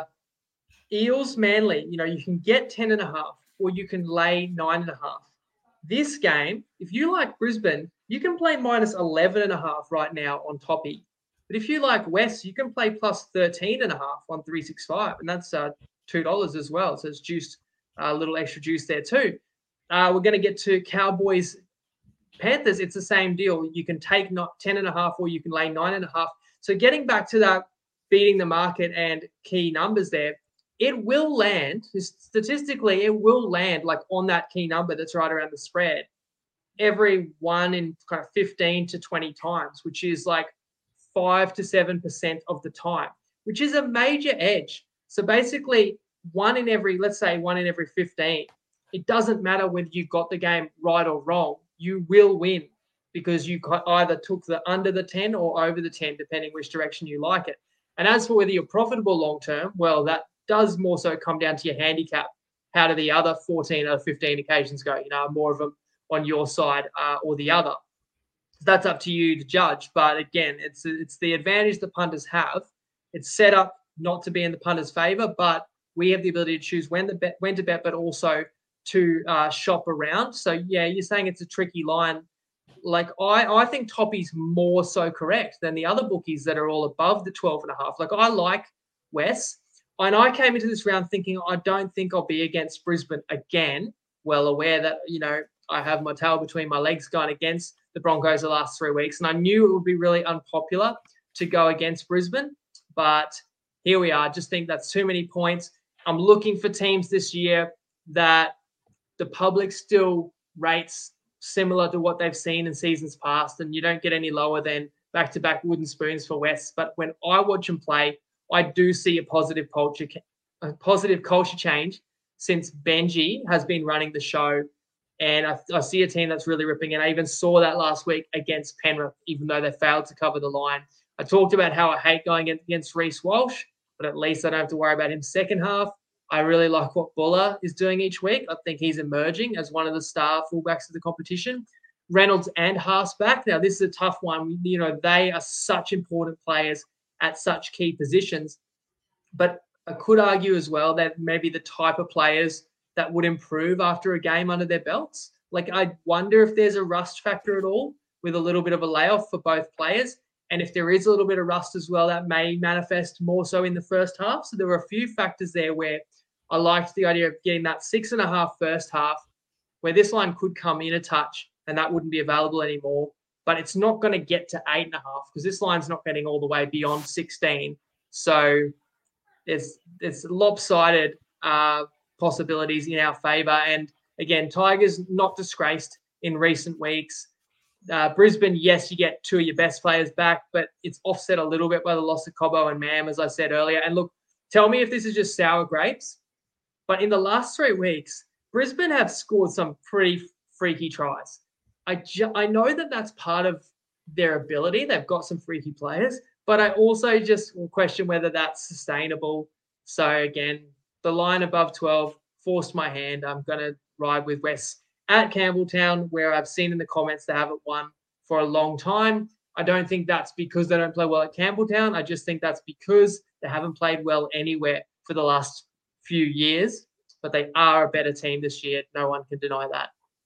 Eels Manly, you know, you can get ten and a half, or you can lay nine and a half. This game, if you like Brisbane, you can play minus eleven and a half right now on Toppy. But if you like West, you can play plus thirteen and a half on three sixty-five, and that's uh, two dollars as well. So it's juiced, a uh, little extra juice there too. Uh, we're going to get to Cowboys Panthers. It's the same deal. You can take not ten and a half, or you can lay nine and a half. So getting back to that beating the market and key numbers there, it will land, statistically, it will land like on that key number that's right around the spread every one in kind of fifteen to twenty times, which is like five to seven percent of the time, which is a major edge. So basically one in every, let's say one in every fifteen, it doesn't matter whether you got the game right or wrong, you will win because you either took the under the ten or over the ten, depending which direction you like it. And as for whether you're profitable long-term, well, that does more so come down to your handicap. How do the other fourteen or fifteen occasions go? You know, more of them on your side uh, or the other. So that's up to you to judge. But again, it's it's the advantage the punters have. It's set up not to be in the punter's favour, but we have the ability to choose when the bet, when to bet, but also to uh, shop around. So yeah, you're saying it's a tricky line. Like I, I think Toppy's more so correct than the other bookies that are all above the twelve and a half. Like I like Wes. And I came into this round thinking, I don't think I'll be against Brisbane again. Well aware that, you know, I have my tail between my legs going against the Broncos the last three weeks. And I knew it would be really unpopular to go against Brisbane. But here we are. I just think that's too many points. I'm looking for teams this year that the public still rates similar to what they've seen in seasons past. And you don't get any lower than back-to-back wooden spoons for West. But when I watch them play, I do see a positive culture, a positive culture change since Benji has been running the show. And I, I see a team that's really ripping. And I even saw that last week against Penrith, even though they failed to cover the line. I talked about how I hate going against Reece Walsh, but at least I don't have to worry about him second half. I really like what Buller is doing each week. I think he's emerging as one of the star fullbacks of the competition. Reynolds and Haas back. Now, this is a tough one. You know, they are such important players at such key positions. But I could argue as well that maybe the type of players that would improve after a game under their belts. Like, I wonder if there's a rust factor at all with a little bit of a layoff for both players. And if there is a little bit of rust as well, that may manifest more so in the first half. So there were a few factors there where I liked the idea of getting that six and a half first half, where this line could come in a touch and that wouldn't be available anymore. But it's not going to get to eight and a half because this line's not getting all the way beyond sixteen. So it's it's lopsided uh, possibilities in our favour. And again, Tigers not disgraced in recent weeks. Uh, Brisbane, yes, you get two of your best players back, but it's offset a little bit by the loss of Cobbo and Mam, as I said earlier. And look, tell me if this is just sour grapes, but in the last three weeks, Brisbane have scored some pretty freaky tries. I, ju- I know that that's part of their ability. They've got some freaky players, but I also just will question whether that's sustainable. So again, the line above twelve forced my hand. I'm going to ride with West at Campbelltown, where I've seen in the comments they haven't won for a long time. I don't think that's because they don't play well at Campbelltown. I just think that's because they haven't played well anywhere for the last few years, but they are a better team this year. No one can deny that.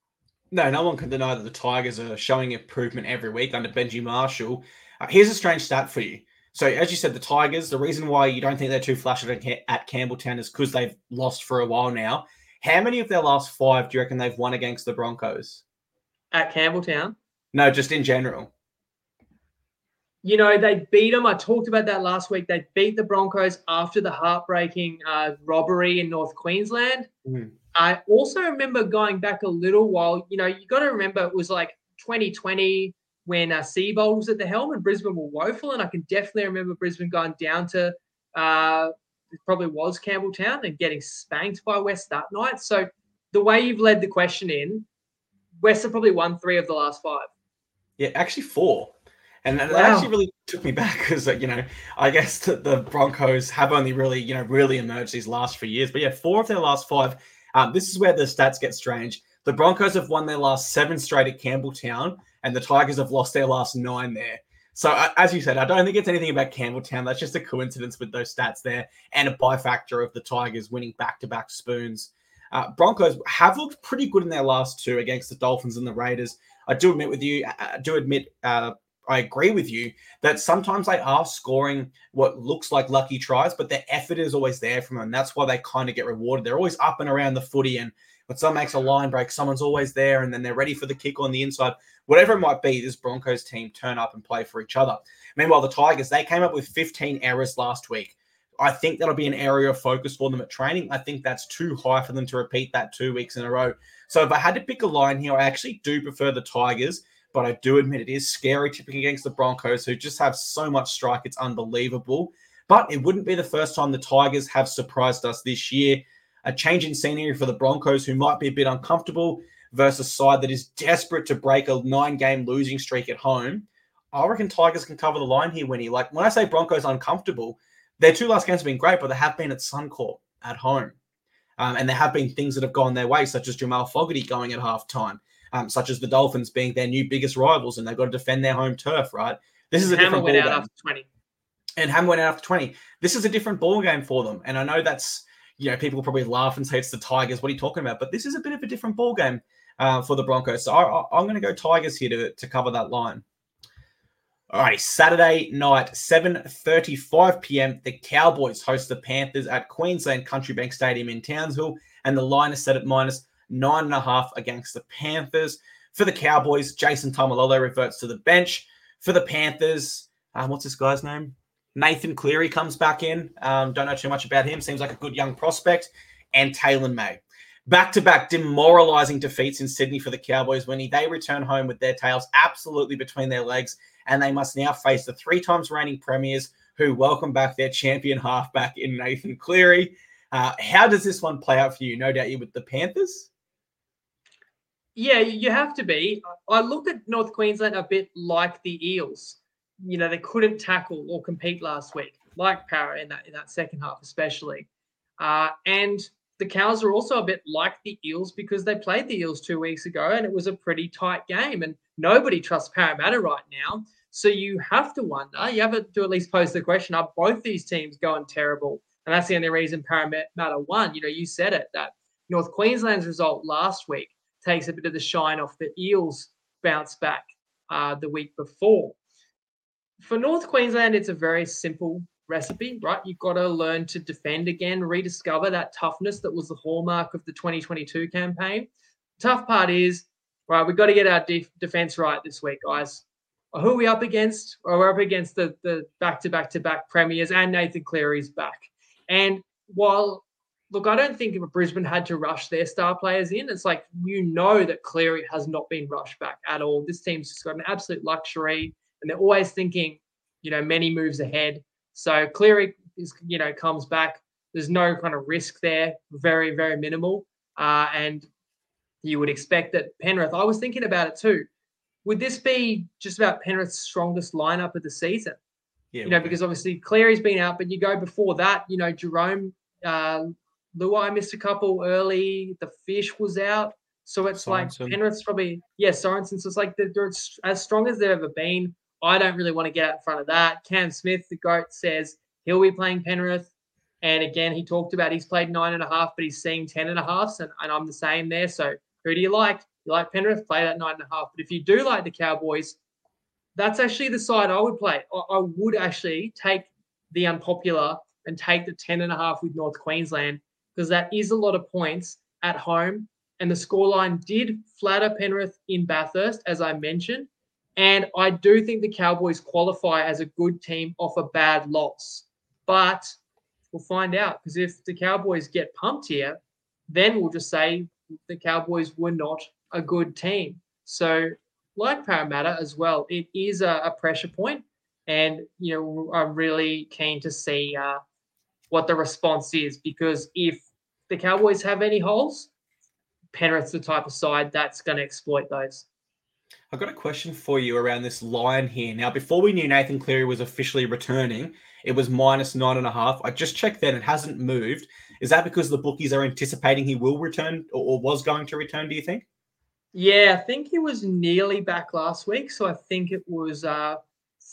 No, no one can deny that the Tigers are showing improvement every week under Benji Marshall. Uh, here's a strange stat for you. So, as you said, the Tigers, the reason why you don't think they're too flashy at, at Campbelltown is because they've lost for a while now. How many of their last five do you reckon they've won against the Broncos? At Campbelltown? No, just in general. You know, they beat them. I talked about that last week. They beat the Broncos after the heartbreaking uh, robbery in North Queensland. Mm. I also remember going back a little while. You know, you got to remember it was like twenty twenty when uh, Seabold was at the helm and Brisbane were woeful. And I can definitely remember Brisbane going down to uh, it probably was Campbelltown and getting spanked by West that night. So the way you've led the question in, West have probably won three of the last five. Yeah, actually four. And that wow. actually really took me back because, you know, I guess the, the Broncos have only really, you know, really emerged these last few years. But yeah, four of their last five. Um, this is where the stats get strange. The Broncos have won their last seven straight at Campbelltown, and the Tigers have lost their last nine there. So uh, as you said, I don't think it's anything about Campbelltown. That's just a coincidence with those stats there and a bifactor of the Tigers winning back-to-back spoons. Uh, Broncos have looked pretty good in their last two against the Dolphins and the Raiders. I do admit with you, I do admit, uh, I agree with you that sometimes they are scoring what looks like lucky tries, but their effort is always there from them. That's why they kind of get rewarded. They're always up and around the footy, and when someone makes a line break, someone's always there, and then they're ready for the kick on the inside. Whatever it might be, this Broncos team turn up and play for each other. Meanwhile, the Tigers, they came up with fifteen errors last week. I think that'll be an area of focus for them at training. I think that's too high for them to repeat that two weeks in a row. So if I had to pick a line here, I actually do prefer the Tigers, but I do admit it is scary tipping against the Broncos, who just have so much strike. It's unbelievable. But it wouldn't be the first time the Tigers have surprised us this year. A change in scenery for the Broncos, who might be a bit uncomfortable, versus a side that is desperate to break a nine-game losing streak at home. I reckon Tigers can cover the line here, Winnie. Like, when I say Broncos uncomfortable, their two last games have been great, but they have been at Suncorp at home. Um, and there have been things that have gone their way, such as Jamal Fogarty going at halftime, um, such as the Dolphins being their new biggest rivals, and they've got to defend their home turf, right? This is a Hammer different went ball out game. after twenty. And Ham went out after twenty. This is a different ball game for them. And I know that's, you know, people will probably laugh and say it's the Tigers. What are you talking about? But this is a bit of a different ball game uh, for the Broncos. So I, I, I'm going to go Tigers here to, to cover that line. All right, Saturday night, seven thirty-five p.m., the Cowboys host the Panthers at Queensland Country Bank Stadium in Townsville, and the line is set at minus nine and a half against the Panthers. For the Cowboys, Jason Taumalolo reverts to the bench. For the Panthers, um, what's this guy's name? Nathan Cleary comes back in. Um, don't know too much about him. Seems like a good young prospect. And Taylor May. Back-to-back demoralizing defeats in Sydney for the Cowboys when they return home with their tails absolutely between their legs, and they must now face the three times reigning premiers who welcome back their champion halfback in Nathan Cleary. Uh, how does this one play out for you? No doubt you with the Panthers? Yeah, you have to be. I look at North Queensland a bit like the Eels. You know, they couldn't tackle or compete last week, like Para in that in that second half especially. Uh, and the Cows are also a bit like the Eels because they played the Eels two weeks ago and it was a pretty tight game, and nobody trusts Parramatta right now. So you have to wonder, you have to at least pose the question, are both these teams going terrible? And that's the only reason Parramatta won. You know, you said it, that North Queensland's result last week takes a bit of the shine off the Eels bounce back uh, the week before. For North Queensland, it's a very simple recipe, right? You've got to learn to defend again, rediscover that toughness that was the hallmark of the twenty twenty-two campaign. The tough part is, right, we've got to get our def- defense right this week, guys. Who are we up against? Well, we're up against the, the back-to-back-to-back premiers, and Nathan Cleary's back. And while, look, I don't think if Brisbane had to rush their star players in, it's like, you know that Cleary has not been rushed back at all. This team's just got an absolute luxury, and they're always thinking, you know, many moves ahead. So Cleary is, you know, comes back. There's no kind of risk there, very, very minimal. Uh, and you would expect that Penrith, I was thinking about it too. Would this be just about Penrith's strongest lineup of the season? Yeah, you know, because obviously Cleary's been out, but you go before that, you know, Jerome uh, Luai missed a couple early. The Fish was out. So it's Sorensen. Like Penrith's probably, yeah, Sorensen. So it's like they're, they're as strong as they've ever been. I don't really want to get out in front of that. Cam Smith, the GOAT, says he'll be playing Penrith. And again, he talked about he's played nine and a half, but he's seeing ten and a half. And, and I'm the same there. So who do you like? You like Penrith? Play that nine and a half. But if you do like the Cowboys, that's actually the side I would play. I, I would actually take the unpopular and take the ten and a half with North Queensland, because that is a lot of points at home. And the scoreline did flatter Penrith in Bathurst, as I mentioned. And I do think the Cowboys qualify as a good team off a bad loss. But we'll find out, because if the Cowboys get pumped here, then we'll just say the Cowboys were not a good team. So like Parramatta as well, it is a, a pressure point. And, you know, I'm really keen to see uh, what the response is, because if the Cowboys have any holes, Penrith's the type of side that's going to exploit those. I've got a question for you around this line here. Now, before we knew Nathan Cleary was officially returning, it was minus nine and a half. I just checked then, it hasn't moved. Is that because the bookies are anticipating he will return or, or was going to return, do you think? Yeah, I think he was nearly back last week. So I think it was uh,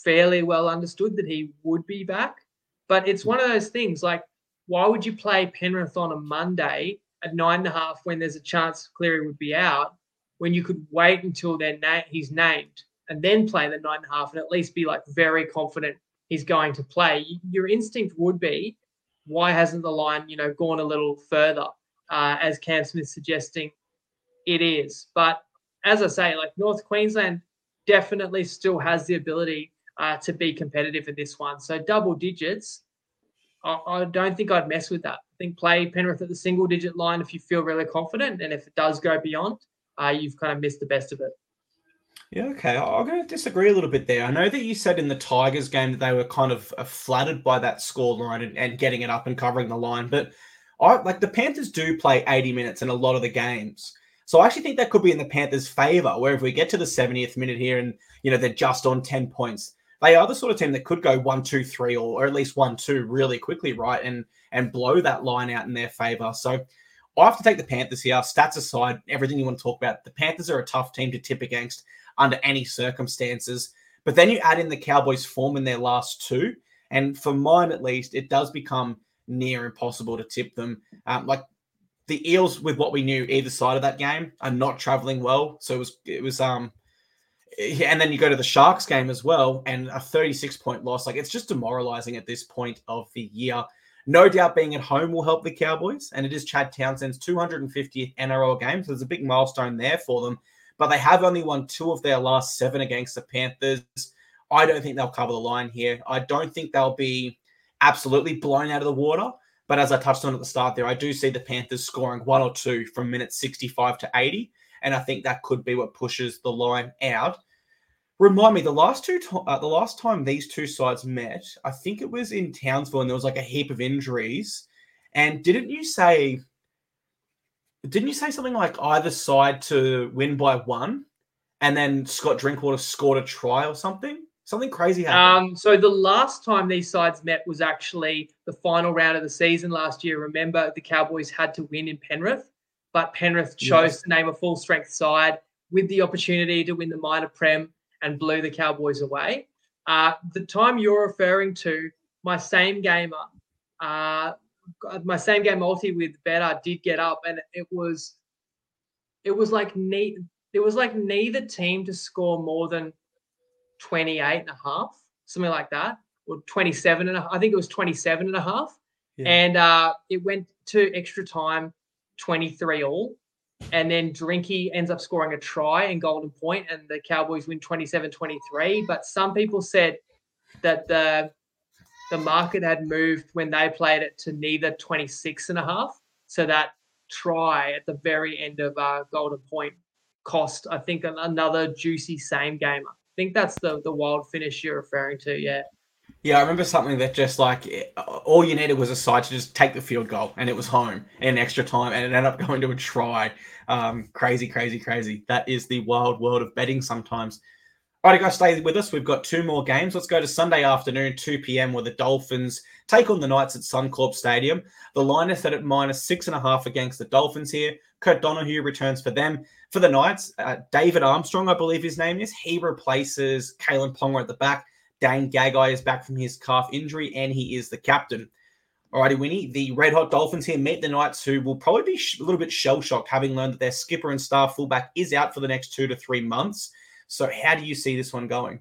fairly well understood that he would be back. But it's one of those things like, why would you play Penrith on a Monday at nine and a half when there's a chance Cleary would be out, when you could wait until they're na- he's named and then play the nine and a half and at least be like very confident he's going to play? Your instinct would be, why hasn't the line, you know, gone a little further, uh, as Cam Smith's suggesting it is. But as I say, like North Queensland definitely still has the ability uh, to be competitive in this one. So double digits, I, I don't think I'd mess with that. I think play Penrith at the single digit line if you feel really confident. And if it does go beyond, uh, you've kind of missed the best of it. Yeah, okay. I'm going to disagree a little bit there. I know that you said in the Tigers game that they were kind of flattered by that scoreline and, and getting it up and covering the line. But I like the Panthers do play eighty minutes in a lot of the games. So I actually think that could be in the Panthers' favour, where if we get to the seventieth minute here and, you know, they're just on ten points, they are the sort of team that could go one, two, three, or, or at least one, two really quickly, right? And and blow that line out in their favour. So I have to take the Panthers here. Stats aside, everything you want to talk about, the Panthers are a tough team to tip against under any circumstances. But then you add in the Cowboys' form in their last two, and for mine at least, it does become near impossible to tip them. Um, like the Eels, with what we knew either side of that game, are not traveling well. So it was, it was, um, and then you go to the Sharks game as well, and a thirty-six point loss. Like it's just demoralizing at this point of the year. No doubt being at home will help the Cowboys, and it is Chad Townsend's two hundred fiftieth N R L game, so there's a big milestone there for them. But they have only won two of their last seven against the Panthers. I don't think they'll cover the line here. I don't think they'll be absolutely blown out of the water. But as I touched on at the start there, I do see the Panthers scoring one or two from minutes sixty-five to eighty. And I think that could be what pushes the line out. Remind me, the last two to- uh, the last time these two sides met, I think it was in Townsville, and there was like a heap of injuries. And didn't you say... Didn't you say something like either side to win by one, and then Scott Drinkwater scored a try or something? Something crazy happened. Um, so the last time these sides met was actually the final round of the season last year. Remember, the Cowboys had to win in Penrith, but Penrith chose yes. to name a full-strength side with the opportunity to win the minor prem and blew the Cowboys away. Uh, the time you're referring to, my same gamer, uh, my same game multi with Better did get up, and it was it was like ne- it was like neither team to score more than twenty-eight and a half, something like that, or twenty-seven and a half. I think it was twenty-seven and a half. Yeah. And uh, it went to extra time, twenty-three all. And then Drinky ends up scoring a try in Golden Point, and the Cowboys win twenty-seven twenty-three. But some people said that the the market had moved when they played it to neither twenty-six and a half. So that try at the very end of uh, Golden Point cost, I think, another juicy same gamer. I think that's the the wild finish you're referring to, yeah. Yeah, I remember something that just like all you needed was a side to just take the field goal, and it was home in extra time, and it ended up going to a try. Um, crazy, crazy, crazy. That is the wild world of betting sometimes. All right, guys, stay with us. We've got two more games. Let's go to Sunday afternoon, two p.m., where the Dolphins take on the Knights at Suncorp Stadium. The line is set at minus six and a half against the Dolphins here. Kurt Donahue returns for them. For the Knights, uh, David Armstrong, I believe his name is, he replaces Kalen Ponga at the back. Dane Gagai is back from his calf injury, and he is the captain. Alrighty, Winnie, the red-hot Dolphins here meet the Knights, who will probably be a little bit shell-shocked, having learned that their skipper and star fullback is out for the next two to three months. So how do you see this one going?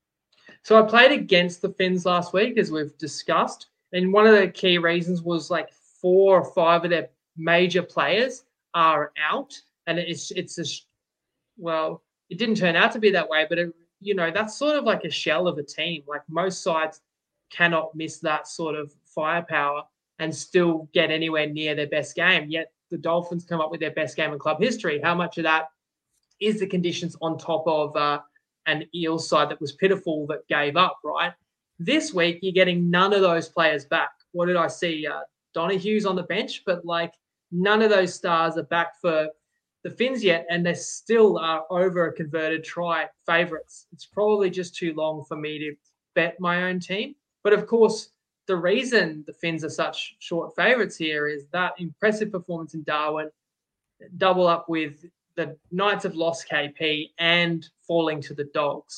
So I played against the Finns last week, as we've discussed. And one of the key reasons was like four or five of their major players are out. And it's, it's a, well, it didn't turn out to be that way, but it, you know, that's sort of like a shell of a team. Like most sides cannot miss that sort of firepower and still get anywhere near their best game. Yet the Dolphins come up with their best game in club history. How much of that is the conditions on top of uh, an Eels side that was pitiful that gave up, right? This week, you're getting none of those players back. What did I see? Uh, Donahue's on the bench, but like none of those stars are back for the Finns yet, and they still are over a converted try favourites. It's probably just too long for me to bet my own team. But of course, the reason the Finns are such short favourites here is that impressive performance in Darwin, double up with the Knights have lost K P and falling to the Dogs.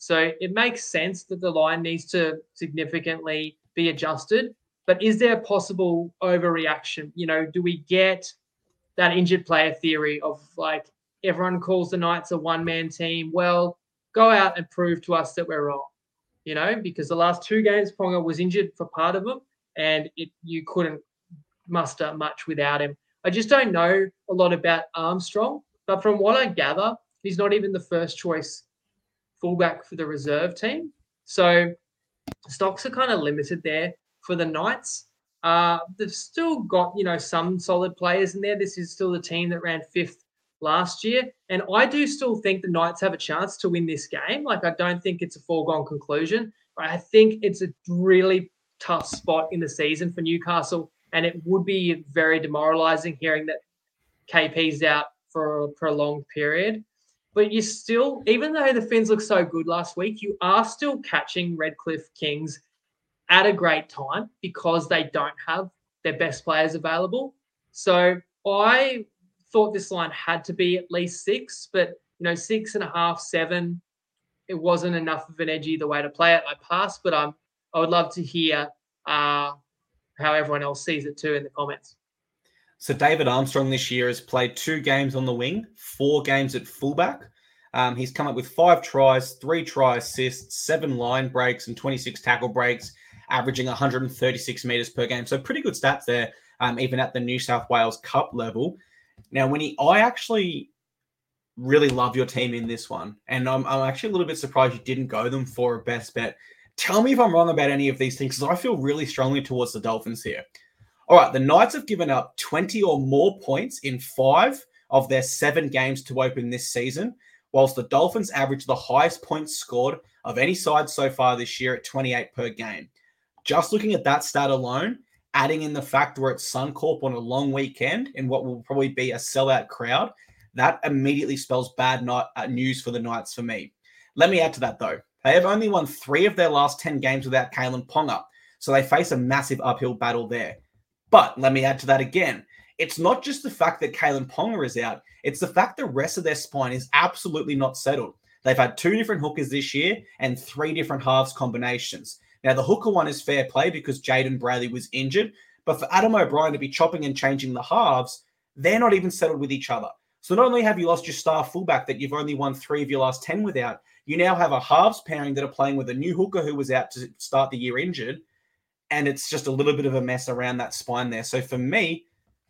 So it makes sense that the line needs to significantly be adjusted. But is there a possible overreaction? You know, do we get that injured player theory of like everyone calls the Knights a one-man team? Well, go out and prove to us that we're wrong, you know, because the last two games, Ponga was injured for part of them and it, you couldn't muster much without him. I just don't know a lot about Armstrong, but from what I gather, he's not even the first choice fullback for the reserve team. So stocks are kind of limited there for the Knights. Uh, they've still got, you know, some solid players in there. This is still the team that ran fifth last year. And I do still think the Knights have a chance to win this game. Like, I don't think it's a foregone conclusion. But I think it's a really tough spot in the season for Newcastle. And it would be very demoralising hearing that K P's out for a prolonged period. But you still, even though the Finns looked so good last week, you are still catching Redcliffe Kings at a great time because they don't have their best players available. So I thought this line had to be at least six, but, you know, six and a half, seven, it wasn't enough of an edge either way to play it. I passed, but I'm, I would love to hear uh, how everyone else sees it too in the comments. So David Armstrong this year has played two games on the wing, four games at fullback. Um, he's come up with five tries, three try assists, seven line breaks, and twenty-six tackle breaks, averaging one hundred thirty-six metres per game. So pretty good stats there, um, even at the New South Wales Cup level. Now, Winnie, I actually really love your team in this one. And I'm, I'm actually a little bit surprised you didn't go them for a best bet. Tell me if I'm wrong about any of these things, because I feel really strongly towards the Dolphins here. All right, the Knights have given up twenty or more points in five of their seven games to open this season, whilst the Dolphins average the highest points scored of any side so far this year at twenty-eight per game. Just looking at that stat alone, adding in the fact we're at Suncorp on a long weekend in what will probably be a sellout crowd, that immediately spells bad night, uh, news for the Knights for me. Let me add to that, though. They have only won three of their last ten games without Kalyn Ponga, so they face a massive uphill battle there. But let me add to that again. It's not just the fact that Kalyn Ponga is out. It's the fact the rest of their spine is absolutely not settled. They've had two different hookers this year and three different halves combinations. Now, the hooker one is fair play because Jaden Bradley was injured. But for Adam O'Brien to be chopping and changing the halves, they're not even settled with each other. So not only have you lost your star fullback that you've only won three of your last ten without, you now have a halves pairing that are playing with a new hooker who was out to start the year injured. And it's just a little bit of a mess around that spine there. So for me,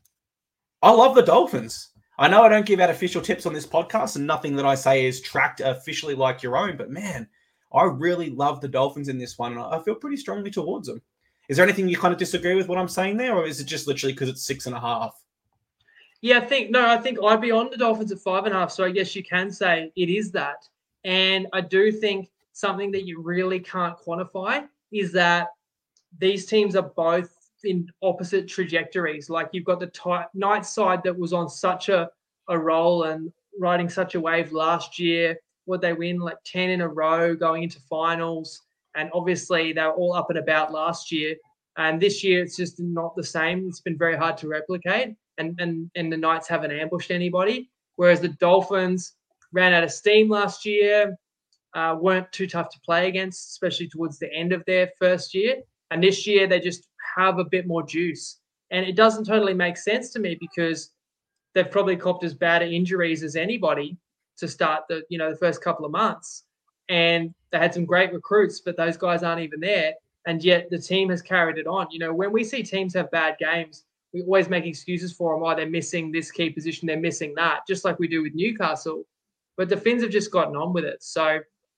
I love the Dolphins. I know I don't give out official tips on this podcast and nothing that I say is tracked officially like your own, but man, I really love the Dolphins in this one. And I feel pretty strongly towards them. Is there anything you kind of disagree with what I'm saying there? Or is it just literally because it's six and a half? Yeah, I think, no, I think I'd be on the Dolphins at five and a half. So I guess you can say it is that. And I do think something that you really can't quantify is that these teams are both in opposite trajectories. Like you've got the t- Knights side that was on such a, a roll and riding such a wave last year. Would they win like ten in a row going into finals? And obviously they were all up and about last year. And this year it's just not the same. It's been very hard to replicate. And, and, and the Knights haven't ambushed anybody. Whereas the Dolphins ran out of steam last year, uh, weren't too tough to play against, especially towards the end of their first year. And this year they just have a bit more juice. And it doesn't totally make sense to me because they've probably copped as bad injuries as anybody to start the, you know, the first couple of months. And they had some great recruits, but those guys aren't even there. And yet the team has carried it on. You know, when we see teams have bad games, we always make excuses for them why they're missing this key position, they're missing that, just like we do with Newcastle. But the Finns have just gotten on with it. So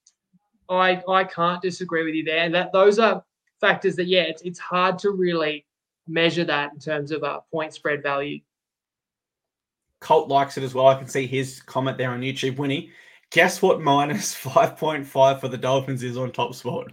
I I can't disagree with you there. And that those are factors that, yeah, it's it's hard to really measure that in terms of a point spread value. Colt likes it as well. I can see his comment there on YouTube. Winnie, guess what minus five point five for the Dolphins is on TopSport?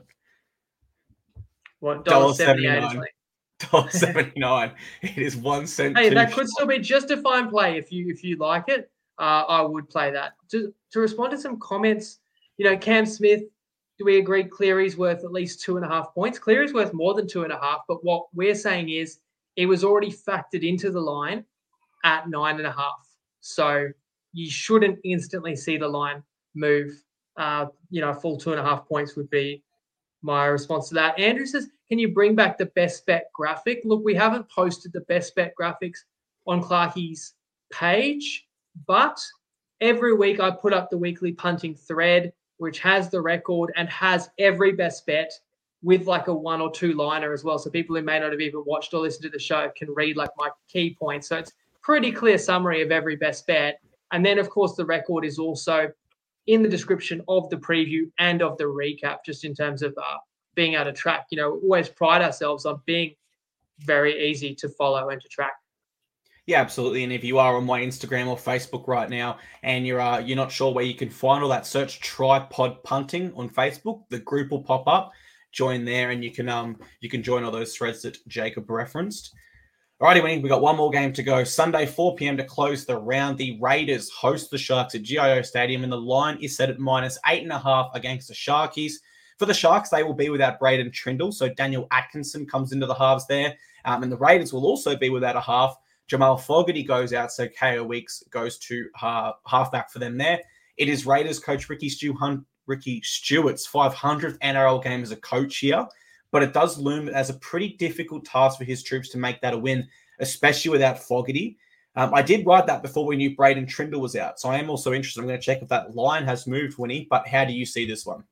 What, one dollar seventy-eight? one dollar seventy-nine. It is one cent. Hey, that could still be just a fine play if you if you like it. Uh, I would play that. To, to respond to some comments, you know, Cam Smith, do we agree Cleary's worth at least two and a half points? Cleary's worth more than two and a half, but what we're saying is it was already factored into the line at nine and a half. So you shouldn't instantly see the line move uh, you know, full two and a half points would be my response to that. Andrew says, can you bring back the best bet graphic? Look, we haven't posted the best bet graphics on Clarkie's page, but every week I put up the weekly punting thread, which has the record and has every best bet with like a one or two liner as well. So people who may not have even watched or listened to the show can read like my key points. So it's pretty clear summary of every best bet. And then, of course, the record is also in the description of the preview and of the recap, just in terms of uh, being able to track. You know, we always pride ourselves on being very easy to follow and to track. Yeah, absolutely. And if you are on my Instagram or Facebook right now and you're uh, you're not sure where you can find all that, search Tripod Punting on Facebook. The group will pop up. Join there, and you can um you can join all those threads that Jacob referenced. Alrighty, Winnie, we got one more game to go. Sunday, four p.m. to close the round. The Raiders host the Sharks at G I O Stadium, and the line is set at minus eight and a half against the Sharkies. For the Sharks, they will be without Braden Trindle, so Daniel Atkinson comes into the halves there, um, and the Raiders will also be without a half. Jamal Fogarty goes out, so K O Weeks goes to uh, halfback for them there. It is Raiders coach Ricky Stu Hunt, Ricky Stewart's five hundredth N R L game as a coach here, but it does loom as a pretty difficult task for his troops to make that a win, especially without Fogarty. Um, I did write that before we knew Braden Trindle was out, so I am also interested. I'm going to check if that line has moved, Winnie, but how do you see this one?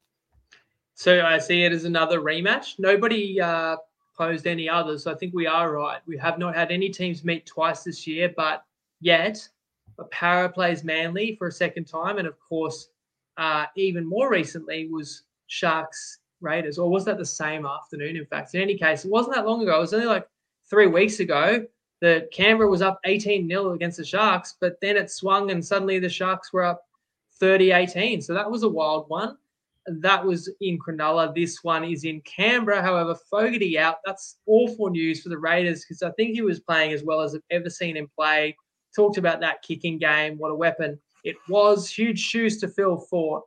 So I see it as another rematch. Nobody uh, posed any others, so I think we are right. We have not had any teams meet twice this year, but yet but Para plays Manly for a second time, and of course, uh, even more recently was Sharks Raiders, or was that the same afternoon? In fact, in any case, it wasn't that long ago. It was only like three weeks ago that Canberra was up eighteen nil against the Sharks, but then it swung and suddenly the Sharks were up thirty eighteen. So that was a wild one. That was in Cronulla. This one is in Canberra. However, Fogarty out. That's awful news for the Raiders because I think he was playing as well as I've ever seen him play. Talked about that kicking game. What a weapon it was. Huge shoes to fill for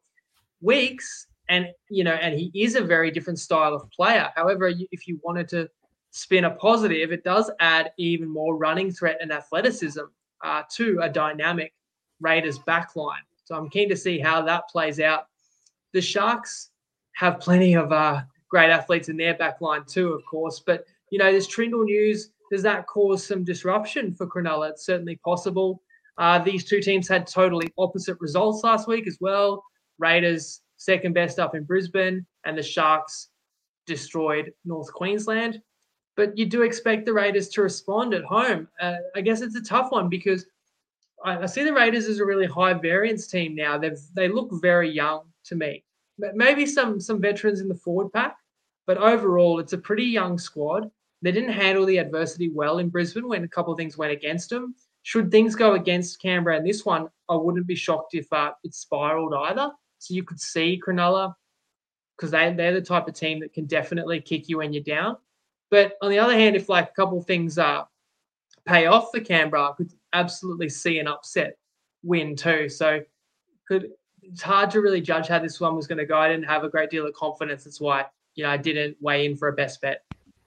Weeks. And, you know, and he is a very different style of player. However, if you wanted to spin a positive, it does add even more running threat and athleticism uh, to a dynamic Raiders backline. So I'm keen to see how that plays out. The Sharks have plenty of uh, great athletes in their back line too, of course. But, you know, this Trindle news, does that cause some disruption for Cronulla? It's certainly possible. Uh, these two teams had totally opposite results last week as well. Raiders second best up in Brisbane, and the Sharks destroyed North Queensland. But you do expect the Raiders to respond at home. Uh, I guess it's a tough one because I, I see the Raiders as a really high variance team now. They've they look very young to me. Maybe some some veterans in the forward pack, but overall it's a pretty young squad. They didn't handle the adversity well in Brisbane when a couple of things went against them. Should things go against Canberra in this one, I wouldn't be shocked if uh, it spiraled either. So you could see Cronulla, because they, they're the type of team that can definitely kick you when you're down. But on the other hand, if like a couple of things uh, pay off for Canberra, I could absolutely see an upset win too. So could it's hard to really judge how this one was going to go. I didn't have a great deal of confidence. That's why, you know, I didn't weigh in for a best bet.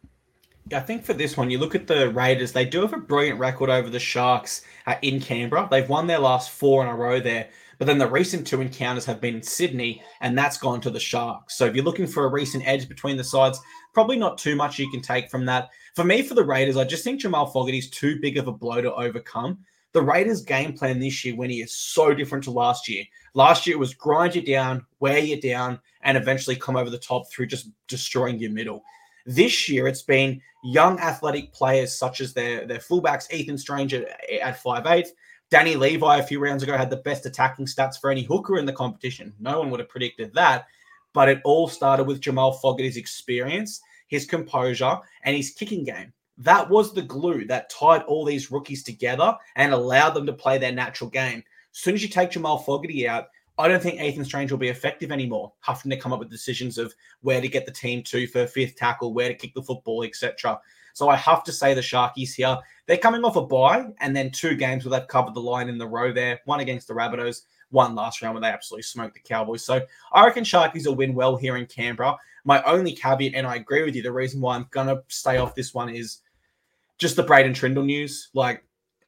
I think for this one, you look at the Raiders, they do have a brilliant record over the Sharks uh, in Canberra. They've won their last four in a row there. But then the recent two encounters have been in Sydney, and that's gone to the Sharks. So if you're looking for a recent edge between the sides, probably not too much you can take from that. For me, for the Raiders, I just think Jamal Fogarty's too big of a blow to overcome. The Raiders' game plan this year, Winnie, is so different to last year. Last year it was grind you down, wear you down, and eventually come over the top through just destroying your middle. This year, it's been young athletic players such as their, their fullbacks, Ethan Strange at, at five eight. Danny Levi a few rounds ago had the best attacking stats for any hooker in the competition. No one would have predicted that. But it all started with Jamal Fogarty's experience, his composure, and his kicking game. That was the glue that tied all these rookies together and allowed them to play their natural game. As soon as you take Jamal Fogarty out, I don't think Ethan Strange will be effective anymore, having to come up with decisions of where to get the team to for fifth tackle, where to kick the football, et cetera. So I have to say the Sharkies here, they're coming off a bye and then two games where they've covered the line in the row there, one against the Rabbitohs, one last round where they absolutely smoked the Cowboys. So I reckon Sharkies will win well here in Canberra. My only caveat, and I agree with you, the reason why I'm going to stay off this one is just the Braden Trindle news. Like,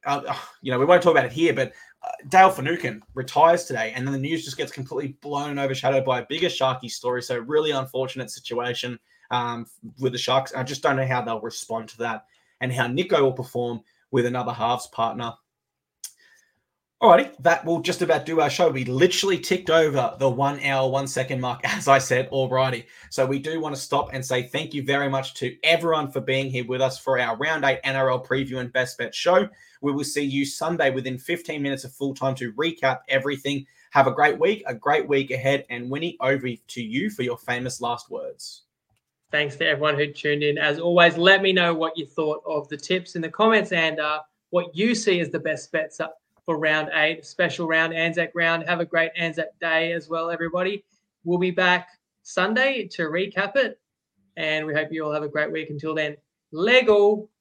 uh, you know, we won't talk about it here, but uh, Dale Finucane retires today, and then the news just gets completely blown and overshadowed by a bigger Sharky story. So really unfortunate situation um, with the Sharks. I just don't know how they'll respond to that and how Nico will perform with another halves partner. Alrighty, that will just about do our show. We literally ticked over the one hour, one second mark, as I said. Alrighty. So we do want to stop and say thank you very much to everyone for being here with us for our Round eight N R L preview and best bet show. We will see you Sunday within fifteen minutes of full time to recap everything. Have a great week, a great week ahead. And Winnie, over to you for your famous last words. Thanks to everyone who tuned in. As always, let me know what you thought of the tips in the comments and uh, what you see as the best bets up for round eight, special round, Anzac round. Have a great Anzac day as well, everybody. We'll be back Sunday to recap it, and we hope you all have a great week. Until then, Lego.